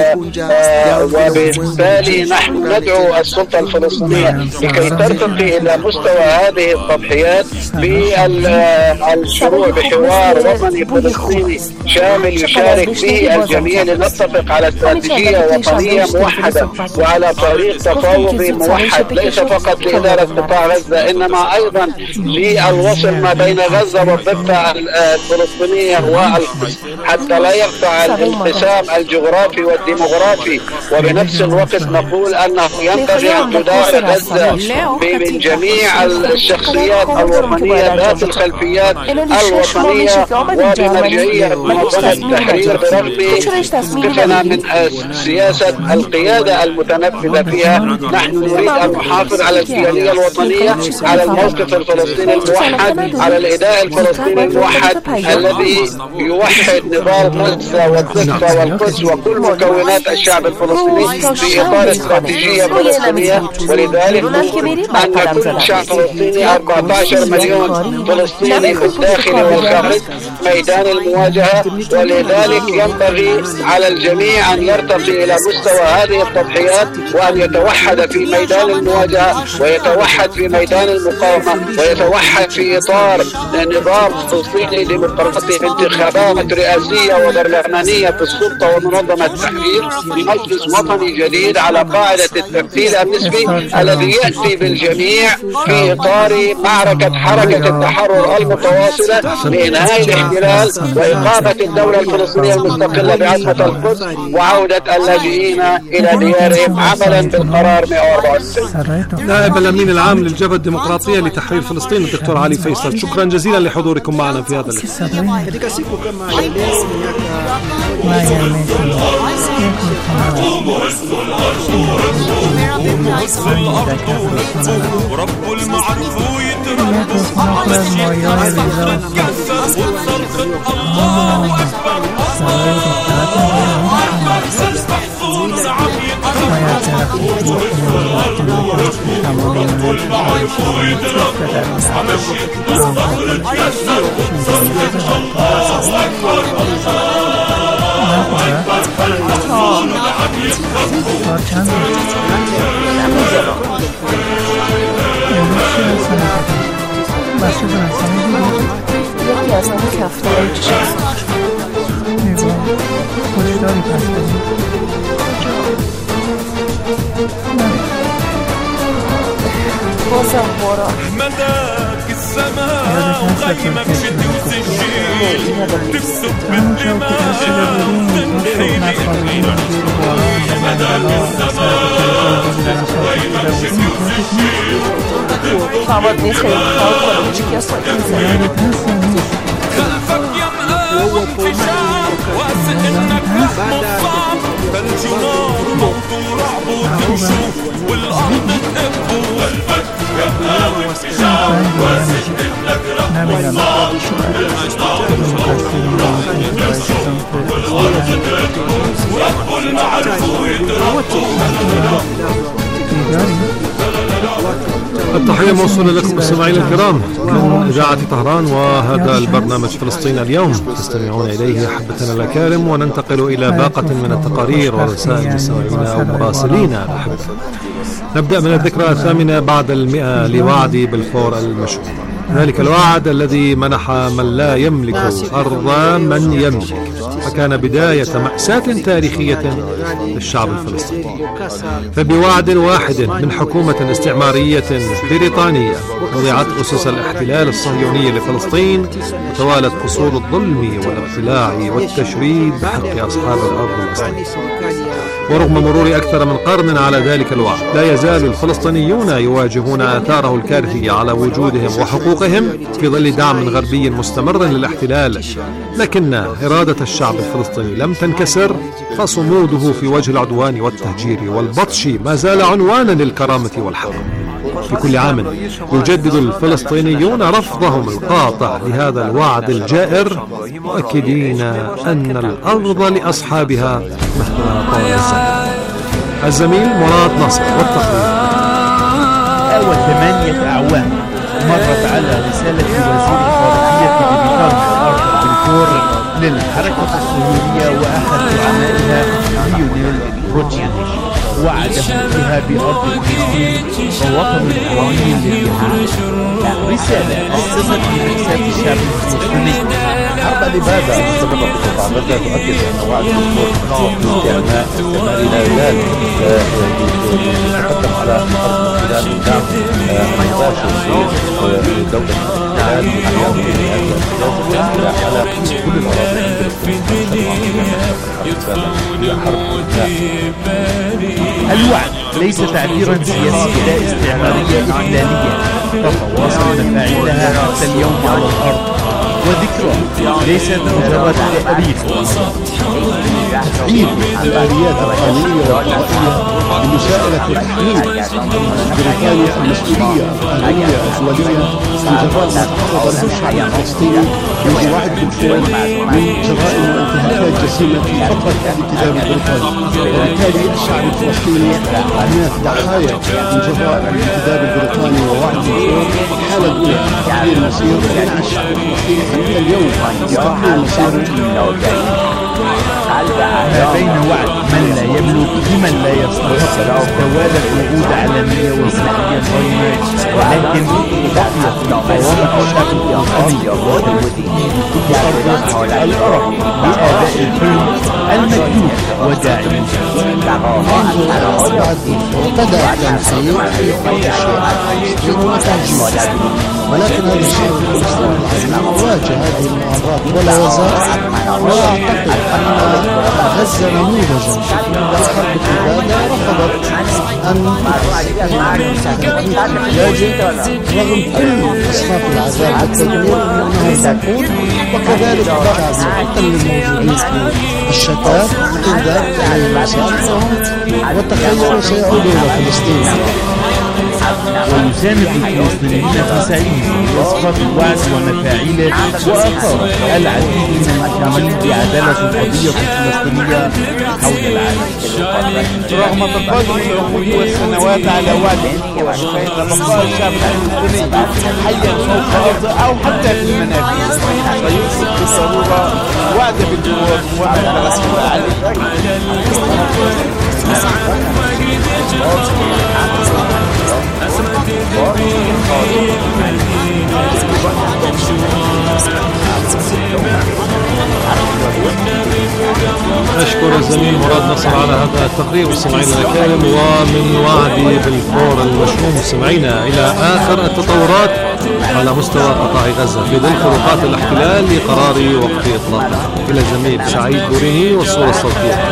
[SPEAKER 15] وبالتالي نحن ندعو السلطة الفلسطينية لكي ترتقي إلى مستوى هذه التضحيات بالشروع بحوار وطني فلسطيني شامل يشارك فيه الجميع لنتفق على استراتيجية وطنية موحدة وعلى طريق تفاوضي موحد، ليس فقط لإدارة قطاع غزة إنما أيضا للوصل ما بين غزة والضفة الفلسطينية والقدس حتى لا يقطع الانقسام الجغرافي والديموغرافي. وبنفس الوقت نقول أنه ينبغي أن تدار غزة من جميع الشخصيات الوطنية ذات الخلفيات الوطنية وبمرجعية منظمة التحرير برغم كفنا من سياسة القيادة المتنفذة فيها. نحن نريد أن نحافظ على الكيانية الوطنية، على الموقف الفلسطيني الموحد، على الإداء الفلسطيني الموحد الذي يوحد نظام غزة والضفة والقدس وكل مكونات الشعب الفلسطيني في إطار استراتيجية فلسطينية. ولذلك أن كل شعب فلسطيني أربعة عشر مليون فلسطيني في الداخل والخارج ميدان المواجهة، ولذلك ينبغي على الجميع أن يرتقي إلى مستوى هذه التضحيات وأن يتوحد في ميدان المواجهة ويتوحد في ميدان المقاومة ويتوحد في إطار نظام فلسطيني ديمقراطي بانتخابات رئاسية وبرلمانية في السلطة ومنظمة التحرير بمجلس وطني جديد على قاعدة التمثيل النسبي الذي يأتي بالجميع في إطار معركة حركة التحرر المتواصلة لإنهاء الاحتلال وإقامة الدولة الفلسطينية المستقلة بعاصمة القدس وعودة اللاجئين إلى ديارهم عملا بالقرار مئة وأربعة وتسعين.
[SPEAKER 10] نائب الأمين العام للجبهة الديمقراطية لتحرير فلسطين الدكتور علي فيصل، شكرا جزيلا لحضوركم معنا في هذا اللقاء.
[SPEAKER 16] ورب المعرفو يترقص والشيطان يتكفى وتصرخ الله أكبر الله سبح فوق زعيم ورب المعرفو يترقص والشيطان يتكفى وتصرخ الله أكبر الله أكبر
[SPEAKER 9] نیازمند کفتار
[SPEAKER 12] خوشداری پس بدیم
[SPEAKER 9] بازم بارا
[SPEAKER 16] مداك السماء وغيمك شتي وسجيل تكسب بالدماء تنحيل مداك السماء وغيمك شتي وسجيل
[SPEAKER 9] مواد خلق
[SPEAKER 16] خلفك يمهى وانتشار واسع انك مصاب فالجنار موضوع رعب وتشوف والارض تهب خلفك يمهى وانتشار واسع انك رب مصاب والارض تهب رب المعروف يتربى.
[SPEAKER 10] التحية موصولة لكم مستمعينا الكرام من إذاعة طهران، وهذا البرنامج فلسطين اليوم تستمعون إليه أحبتنا الأكارم، وننتقل إلى باقة من التقارير ورسائل مستمعينا ومراسلينا الأحبة. نبدأ من الذكرى الثامنة بعد المئة لوعد بلفور المشهور، ذلك الوعد الذي منح من لا يملك أرض من يملك، فكان بداية مأساة تاريخية للشعب الفلسطيني. فبوعد واحد من حكومة استعمارية بريطانية وضعت أسس الاحتلال الصهيوني لفلسطين، وتوالت فصول الظلم والابتلاع والتشريد بحق أصحاب الأرض الأصلية. ورغم مرور أكثر من قرن على ذلك الوعد، لا يزال الفلسطينيون يواجهون آثاره الكارثية على وجودهم وحقوقهم في ظل دعم غربي مستمر للاحتلال. لكن إرادة الشعب الفلسطيني لم تنكسر، فصموده في وجه العدوان والتهجير والبطش ما زال عنوانا للكرامة والحق. في كل عام يجدد الفلسطينيون رفضهم القاطع لهذا الوعد الجائر، مؤكدين أن الأرض لأصحابها مهما طال الزمن. الزميل مراد نصر والتقرير.
[SPEAKER 17] أول ثمانية أعوام مرت على رسالة وزير الخارجية بريطانيا آرثر بلفور للحركة الصهيونية وأحد زعمائها ليونيل روتشيلد، وعده فيها بأرض فلسطين ووطن القوانين للدفاع. رسالة أسست بمأساة الشعب الفلسطيني. حرب الإبادة المستمرة في قطاع غزة تؤكد أن وعد بلفور باستعمال استعماري لا يزال يتقدم على الأرض من خلال الدعم المباشر لدولة الاحتلال بأحيان هذه السياسة على كل الأراضي. الوعد ليس تعبيرا سياسيا لا استعمارية إحلالية تتواصل مفاعلها حتى اليوم على الأرض، وذكرى ليست مجرد تأريخ.
[SPEAKER 18] تفعيل الآليات القانونية والقضائية بمساءلة تحميل بريطانيا المسؤولية القانونية الدولية عن جرائم تعرض لها الشعب الفلسطيني منذ وعد بلفور من جرائم وانتهاكات جسيمة في فترة الانتداب البريطاني. وبالتالي الشعب الفلسطيني هناك ضحايا من جرائم الانتداب البريطاني ووعد بلفور. الحالة الأولى تحديد المصير ومنع الشعب الفلسطيني حتى اليوم يتحديد مصيره
[SPEAKER 17] ما بين وعد من لا يملك لمن لا يستحق. توالت وعود علنية وسياسية صارمة، ولكن بقيت قوامة الشعب الفلسطيني تقرر الأرض بآباء الحلم المكتوب وداعم.
[SPEAKER 18] ابتدأ التنسيق في قوة الشيء وتهجير، ولكن هذا الشيء الفلسطيني العظيم واجه هذه المعارضات ولا يزال. وأعتقد أن غزة نموذجا للحرب الإبادة رفضت أن رغم كل أصناف العذاب والتدمير أنها تكون، وكذلك ضغط حتى للموجودين في الشتات تندر على مصالحهم وتخيلوا سيعودوا إلى فلسطين.
[SPEAKER 17] ويساند الفلسطينيين في سعيهم لإسقاط الوعد ومفاعيله، وأثار العديد من المؤمنين بعدالة القضية الفلسطينية حول العالم.
[SPEAKER 19] رغم تقادم العقود والسنوات على وعد بلفور، فإن بقاء الشعب الفلسطيني حيا فوق الأرض أو حتى في المنافذ فيوصف بالضرورة وعد بلفور وعد الرسول عليه.
[SPEAKER 10] أشكر الزميل مراد نصر على هذا التقرير. مستمعينا الكرام، ومن وعدي بالفور المشؤوم مستمعينا إلى آخر التطورات على مستوى قطاع غزة في ظل خروقات الاحتلال لقرار وقف إطلاقه. إلى الزميل سعيد بوريني والصورة الصوتية.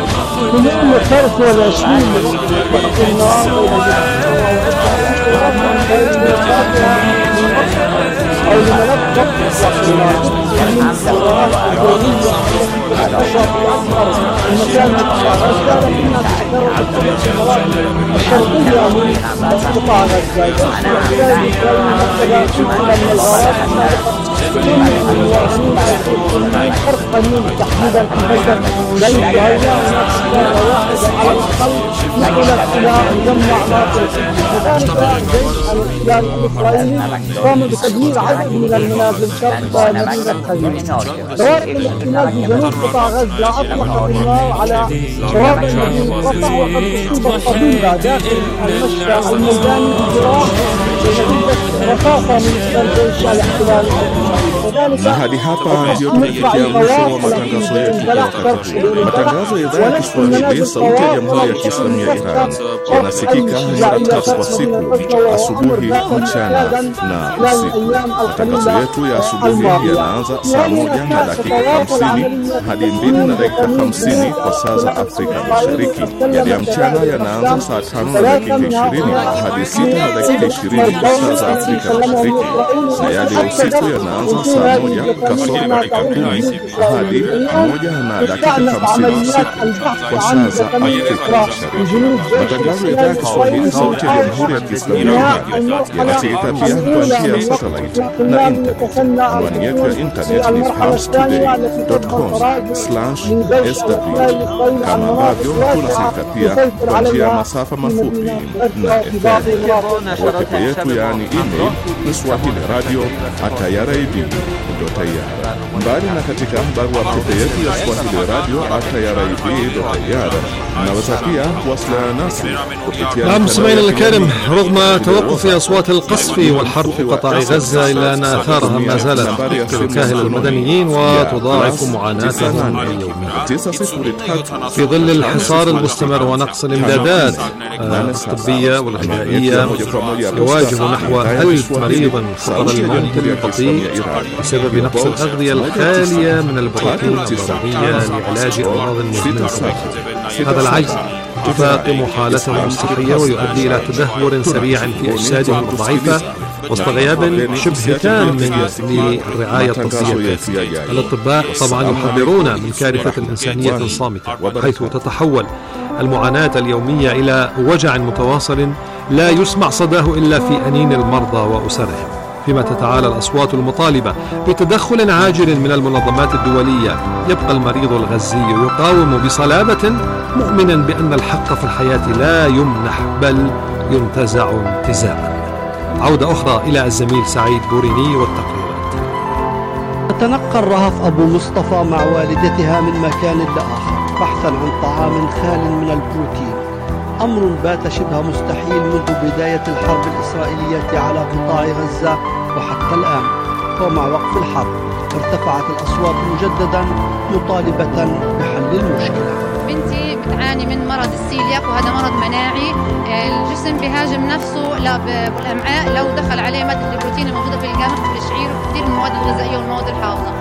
[SPEAKER 16] أو لملف قام بتدمير عدد من المنازل شرق مدينة خليل. دوائر الاحتلال في جنوب قطاع غزة أطلقت النار على شوارع مدينة رفح، وقد أصيبت طبيبة داخل المشفى الميداني بجراح نتيجة رصاصة من الجيش الاحتلالي.
[SPEAKER 3] Na hadi hapa ndio tumefikia mwisho wa matangazo yetu kwa wakati huu. Matangazo ya idhaa ya Kiswahili sauti ya Jamhuri ya Kiislamu ya Iran yanasikika mara tatu kwa siku: asubuhi, mchana na usiku. Matangazo yetu ya asubuhi yanaanza saa moja na dakika hamsini hadi mbili na dakika hamsini kwa saa za Afrika Mashariki. Yale ya mchana yanaanza saa tano na dakika ishirini hadi sita na dakika ishirini kwa saa za Afrika Mashariki, na yale ya usiku yanaanza saa moja kasoro dakika kumi hadi moja na dakika hamsini usiku kwa saa za Afrika Mashariki. Matangazo ya idhaa ya Kiswahili sauti ya Jamhuri ya Kiislamu ya Iran yanasikika pia kwa njia ya satellite na internet. Anwani yetu ya internet ni parstoday dot com slash s w, kama ambavyo tunasikika pia kwa njia ya masafa mafupi na F M. Wapepe yetu yaani email ni swahili radio at irib dot i r. Mbali na katika barua pepe yetu ya swahili radio at irib dot i r, mnaweza pia kuwasiliana nasi kupitia.
[SPEAKER 10] نعم مستمعينا الكرام، رغم توقف أصوات القصف والحرب في قطاع غزة إلا أن آثارها ما زالت تكاهل المدنيين وتضاعف معاناتهم اليومية في ظل الحصار المستمر ونقص الإمدادات الطبية والغذائية. يواجه نحو ألف مريض خطر الموت البطيء بسبب نقص الأغذية الخالية من البروتين الضرورية لعلاج أمراض مزمنة. هذا العجز يفاقم حالتهم الصحية ويؤدي إلى تدهور سريع في أجسادهم الضعيفة وسط غياب شبه تام للرعاية الطبية. الأطباء طبعا يحذرون من كارثة إنسانية صامتة، حيث تتحول المعاناة اليومية إلى وجع متواصل لا يسمع صداه إلا في أنين المرضى وأسرهم، فيما تتعالى الأصوات المطالبة بتدخل عاجل من المنظمات الدولية. يبقى المريض الغزي يقاوم بصلابة مؤمنا بأن الحق في الحياة لا يمنح بل ينتزع انتزاعا. عودة أخرى إلى الزميل سعيد بوريني والتقريرات.
[SPEAKER 14] تتنقل رهف أبو مصطفى مع والدتها من مكان لآخر بحثا عن طعام خال من البروتين، أمر بات شبه مستحيل منذ بداية الحرب الإسرائيلية على قطاع غزة وحتى الآن. ومع وقف الحرب ارتفعت الأصوات مجددا مطالبة بحل المشكلة.
[SPEAKER 20] بنتي بتعاني من مرض السيلياك، وهذا مرض مناعي. الجسم بيهاجم نفسه بالأمعاء لو دخل عليه مادة البروتين الموجودة في القمح والشعير وكثير من المواد الغذائية والمواد الحافظة،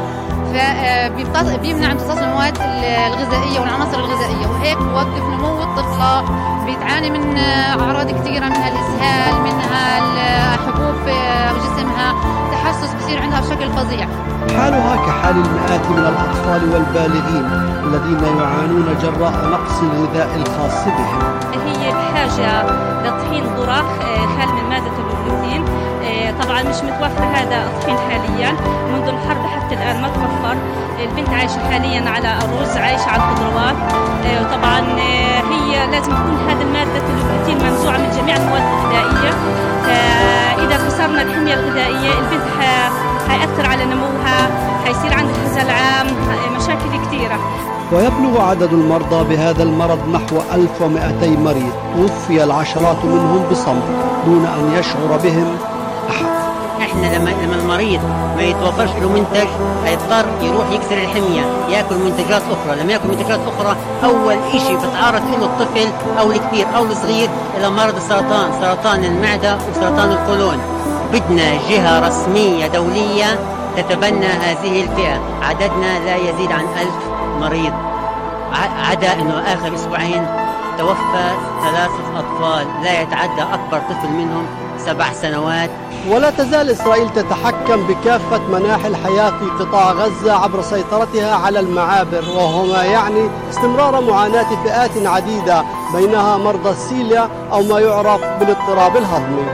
[SPEAKER 20] فبيمنع امتصاص المواد الغذائية والعناصر الغذائية، وهيك بوقف نمو الطفلة. بتعاني من أعراض كثيرة، منها الإسهال، منها الحبوب في جسمها، تحسس بصير عندها بشكل فظيع.
[SPEAKER 14] حالها كحال المئات من الأطفال والبالغين الذين يعانون جراء نقص الغذاء الخاص بهم.
[SPEAKER 21] هي بحاجة لطحين ضراخ خال من مادة البروتين. طبعا مش متوفر هذا الطحين حاليا، منذ الحرب حتى الآن ما توفر. البنت عايشة حاليا على الرز، عايشة على الخضروات. طبعا هي لازم تكون هذه المادة البروتين منزوعة من جميع المواد الغذائية، فإذا كسرنا الحمية الغذائية البنت حيأثر على نموها، حيصير عندها هزل عام، مشاكل كثيرة.
[SPEAKER 14] ويبلغ عدد المرضى بهذا المرض نحو ألف ومئتي مريض، توفي العشرات منهم بصمت دون أن يشعر بهم أحد.
[SPEAKER 1] احنا لما لما المريض ما يتوفرش له منتج هيضطر يروح يكسر الحمية ياكل منتجات اخرى. لما ياكل منتجات اخرى اول اشي بتعرض فيه الطفل او الكبير او الصغير الى مرض السرطان، سرطان المعدة وسرطان القولون. بدنا جهة رسمية دولية تتبنى هذه الفئة. عددنا لا يزيد عن ألف مريض، عدا انه اخر اسبوعين توفى ثلاثة أطفال لا يتعدى أكبر طفل منهم سبع سنوات.
[SPEAKER 22] ولا تزال إسرائيل تتحكم بكافة مناحي الحياة في قطاع غزة عبر سيطرتها على المعابر، وهو ما يعني استمرار معاناة فئات عديدة بينها مرضى السيليا أو ما يعرف بالاضطراب الهضمي.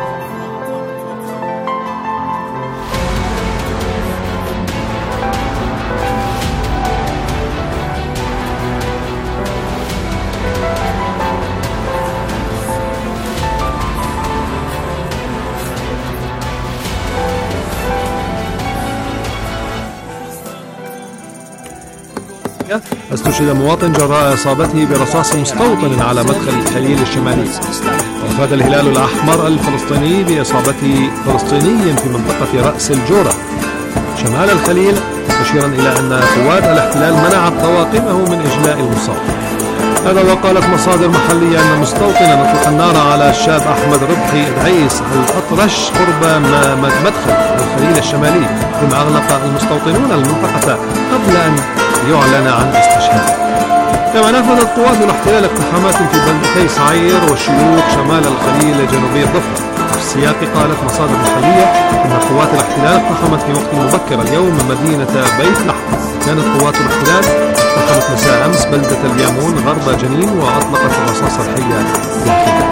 [SPEAKER 10] استشهد مواطن جراء إصابته برصاص مستوطن على مدخل الخليل الشمالي. وأفاد الهلال الأحمر الفلسطيني بإصابة فلسطيني في منطقة رأس الجورة شمال الخليل، مشيرا إلى أن قوات الاحتلال منعت طواقمه من إجلاء المصاب. هذا وقالت مصادر محلية أن مستوطنا أطلق النار على الشاب أحمد ربحي العيس الأطرش قرب مدخل الخليل الشمالي، ثم أغلق المستوطنون المنطقة قبل أن يعلن عن استشهاده. كما نفذت قوات الاحتلال اقتحامات في بلدتي سعير والشيوخ شمال الخليل جنوبي الضفة. في السياق قالت مصادر محلية أن قوات الاحتلال اقتحمت في وقت مبكر اليوم مدينة بيت لحم. كانت قوات الاحتلال اقتحمت مساء أمس بلدة اليامون غرب جنين وأطلقت الرصاص الحية بالخلال.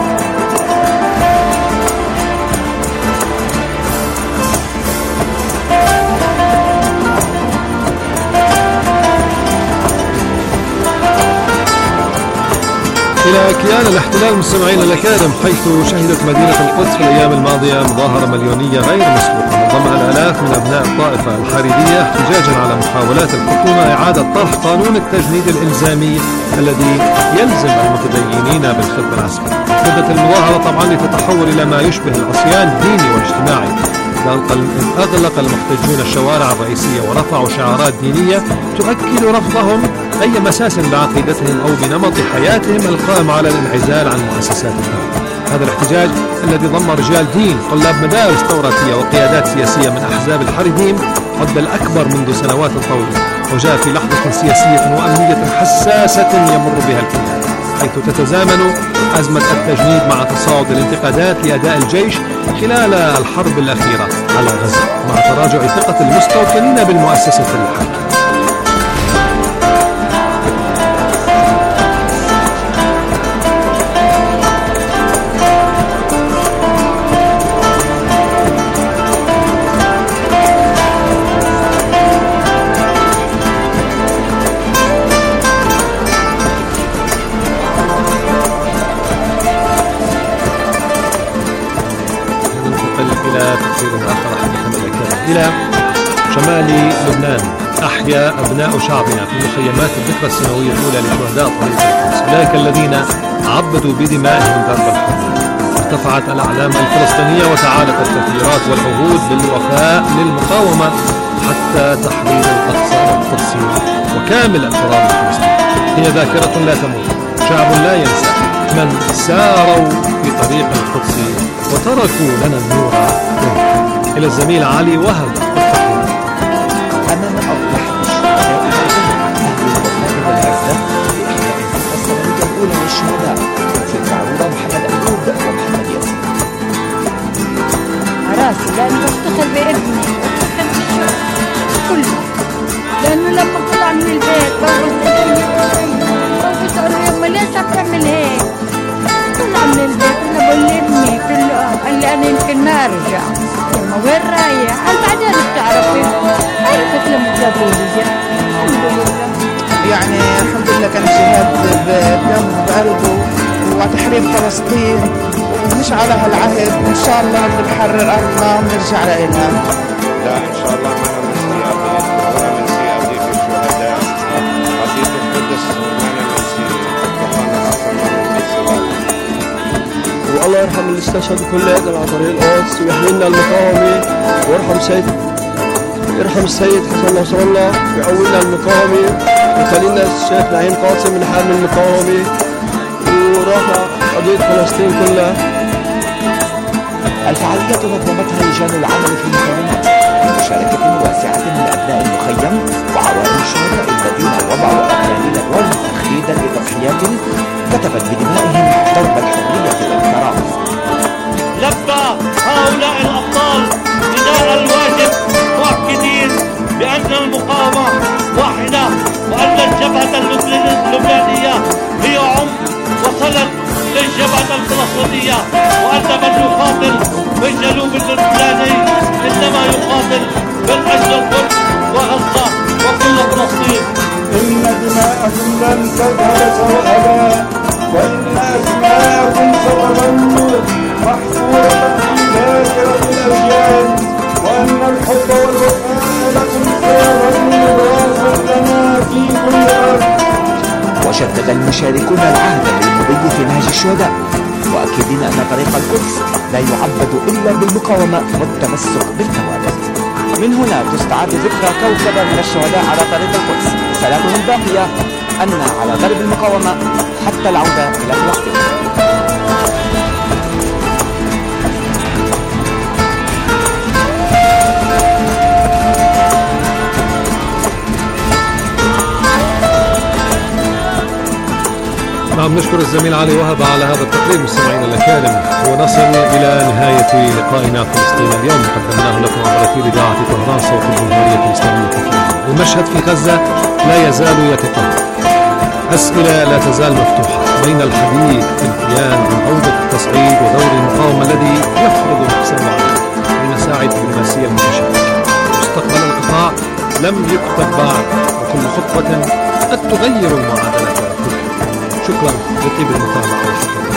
[SPEAKER 10] إلى كيان الاحتلال مستمعين الأكارم، حيث شهدت مدينة القدس في الأيام الماضية مظاهرة مليونية غير مسبوقة نظمها الآلاف من أبناء الطائفة الحريرية احتجاجا على محاولات الحكومة إعادة طرح قانون التجنيد الإلزامي الذي يلزم المتدينين بالختم العسكري. ابتدت المظاهرة طبعا لتتحول إلى ما يشبه العصيان الديني والاجتماعي. أغلق المحتجون الشوارع الرئيسية ورفعوا شعارات دينية تؤكد رفضهم أي مساس بعقيدتهم أو بنمط حياتهم القائم على الانعزال عن مؤسسات الدولة. هذا الاحتجاج الذي ضم رجال دين، طلاب مدارس توراتية وقيادات سياسية من أحزاب الحريديم عد الأكبر منذ سنوات طويلة، وجاء في لحظة سياسية وأمنية حساسة يمر بها الكيان، حيث تتزامن أزمة التجنيد مع تصاعد الانتقادات لأداء الجيش خلال الحرب الأخيرة على غزة، مع تراجع ثقة المستوطنين بالمؤسسة الحاكمة. إلى شمال لبنان، أحيا أبناء شعبنا في مخيمات الذكرى السنوية الأولى لشهداء طريق القدس، أولئك الذين عبدوا بدمائهم درب الحرية. ارتفعت الأعلام الفلسطينية وتعالت التفجيرات والعهود بالوفاء للمقاومة حتى تحرير الأقصى القدسي وكامل التراب الفلسطيني. هي ذاكرة لا تموت، شعب لا ينسى من ساروا في طريق القدس وتركوا لنا النور. إلى الزميل علي وهب.
[SPEAKER 23] أمام أوضح الشهداء والغزة السنوية الأولى للشهداء في العروبة محمد أيوب ومحمد ياسين.
[SPEAKER 24] راسي لأنه بفتخر بابني وبفتخر بالشغل كله، لأنه لما طلع من البيت بابا قلت له يما ليش عم تعمل هيك؟ طلع من البيت أنا بقول لأمي قال لي أنا يمكن ما أرجع. وين رايح؟ قال بعدين بتعرفي. عرفت لما جابوا الحمد لله.
[SPEAKER 25] يعني الحمد لله كان جهاد بدم بقلبه وتحرير فلسطين ومش على هالعهد، وإن شاء الله رب نحرر أرضنا ونرجع لها.
[SPEAKER 26] لا إن شاء الله ما من سيادة ولا من سيادة في الشهداء. قضية القدس ما ننسي، اتفقنا أصلا ما ننسي.
[SPEAKER 22] الله يرحم اللي استشهدوا كلنا على طريق القدس ويحمي لنا المقاومة ويرحم سيد يرحم السيد حسن نصر الله ويقوي لنا المقاومة ويخلي لنا الشيخ نعيم قاسم من حامل المقاومة ورافع قضية فلسطين كلها.
[SPEAKER 23] الفعالية نظمتها لجان العمل في المكونات بمشاركة واسعة من أبناء المخيم وعوائل الشهداء الذين وضعوا أكاليل والتخليدا لتضحيات كتبت بدمائهم درب الحرية والكرامة.
[SPEAKER 2] لبى هؤلاء الأبطال نداء الواجب مؤكدين بأن المقاومة واحدة وأن الجبهة اللبنانية هي عمق وصلت للجبهة الفلسطينية وأن من يقاتل في الجنوب اللبناني إنما يقاتل من أجل القدس وغزة وكل فلسطين.
[SPEAKER 4] إن دماءكم لن تذهب سواء وإن أسماءكم ستظل محفورة في ذاكرة الأجيال وأن الحب والوفاء لكم سيظل راسا لنا في كل أرض.
[SPEAKER 23] وشدد المشاركون العهد للمضي في نهج الشهداء مؤكدين أن طريق القدس لا يعبد إلا بالمقاومة والتمسك بالثوابت. من هنا تستعاد ذكرى كوكبة من الشهداء على طريق القدس صلاتهم باقية أن على درب المقاومة حتى العودة إلى فلسطين.
[SPEAKER 10] نعم، نشكر الزميل علي وهب على هذا التقرير. مستمعينا الأكارم، ونصل إلى نهاية لقائنا فلسطين اليوم، قدمناه لكم عبر أثير إذاعة طهران صوت الجمهورية الإسلامية في فلسطين. المشهد في غزة لا يزال يتطور، أسئلة لا تزال مفتوحة بين الحديث في الكيان عن عودة التصعيد ودور المقاومة الذي يفرض نفسه عليه بمساعي دبلوماسية متشابكة. مستقبل القطاع لم يكتب بعد، وكل خطوة قد تغير المعادلة. شكرا لطيب المتابعة.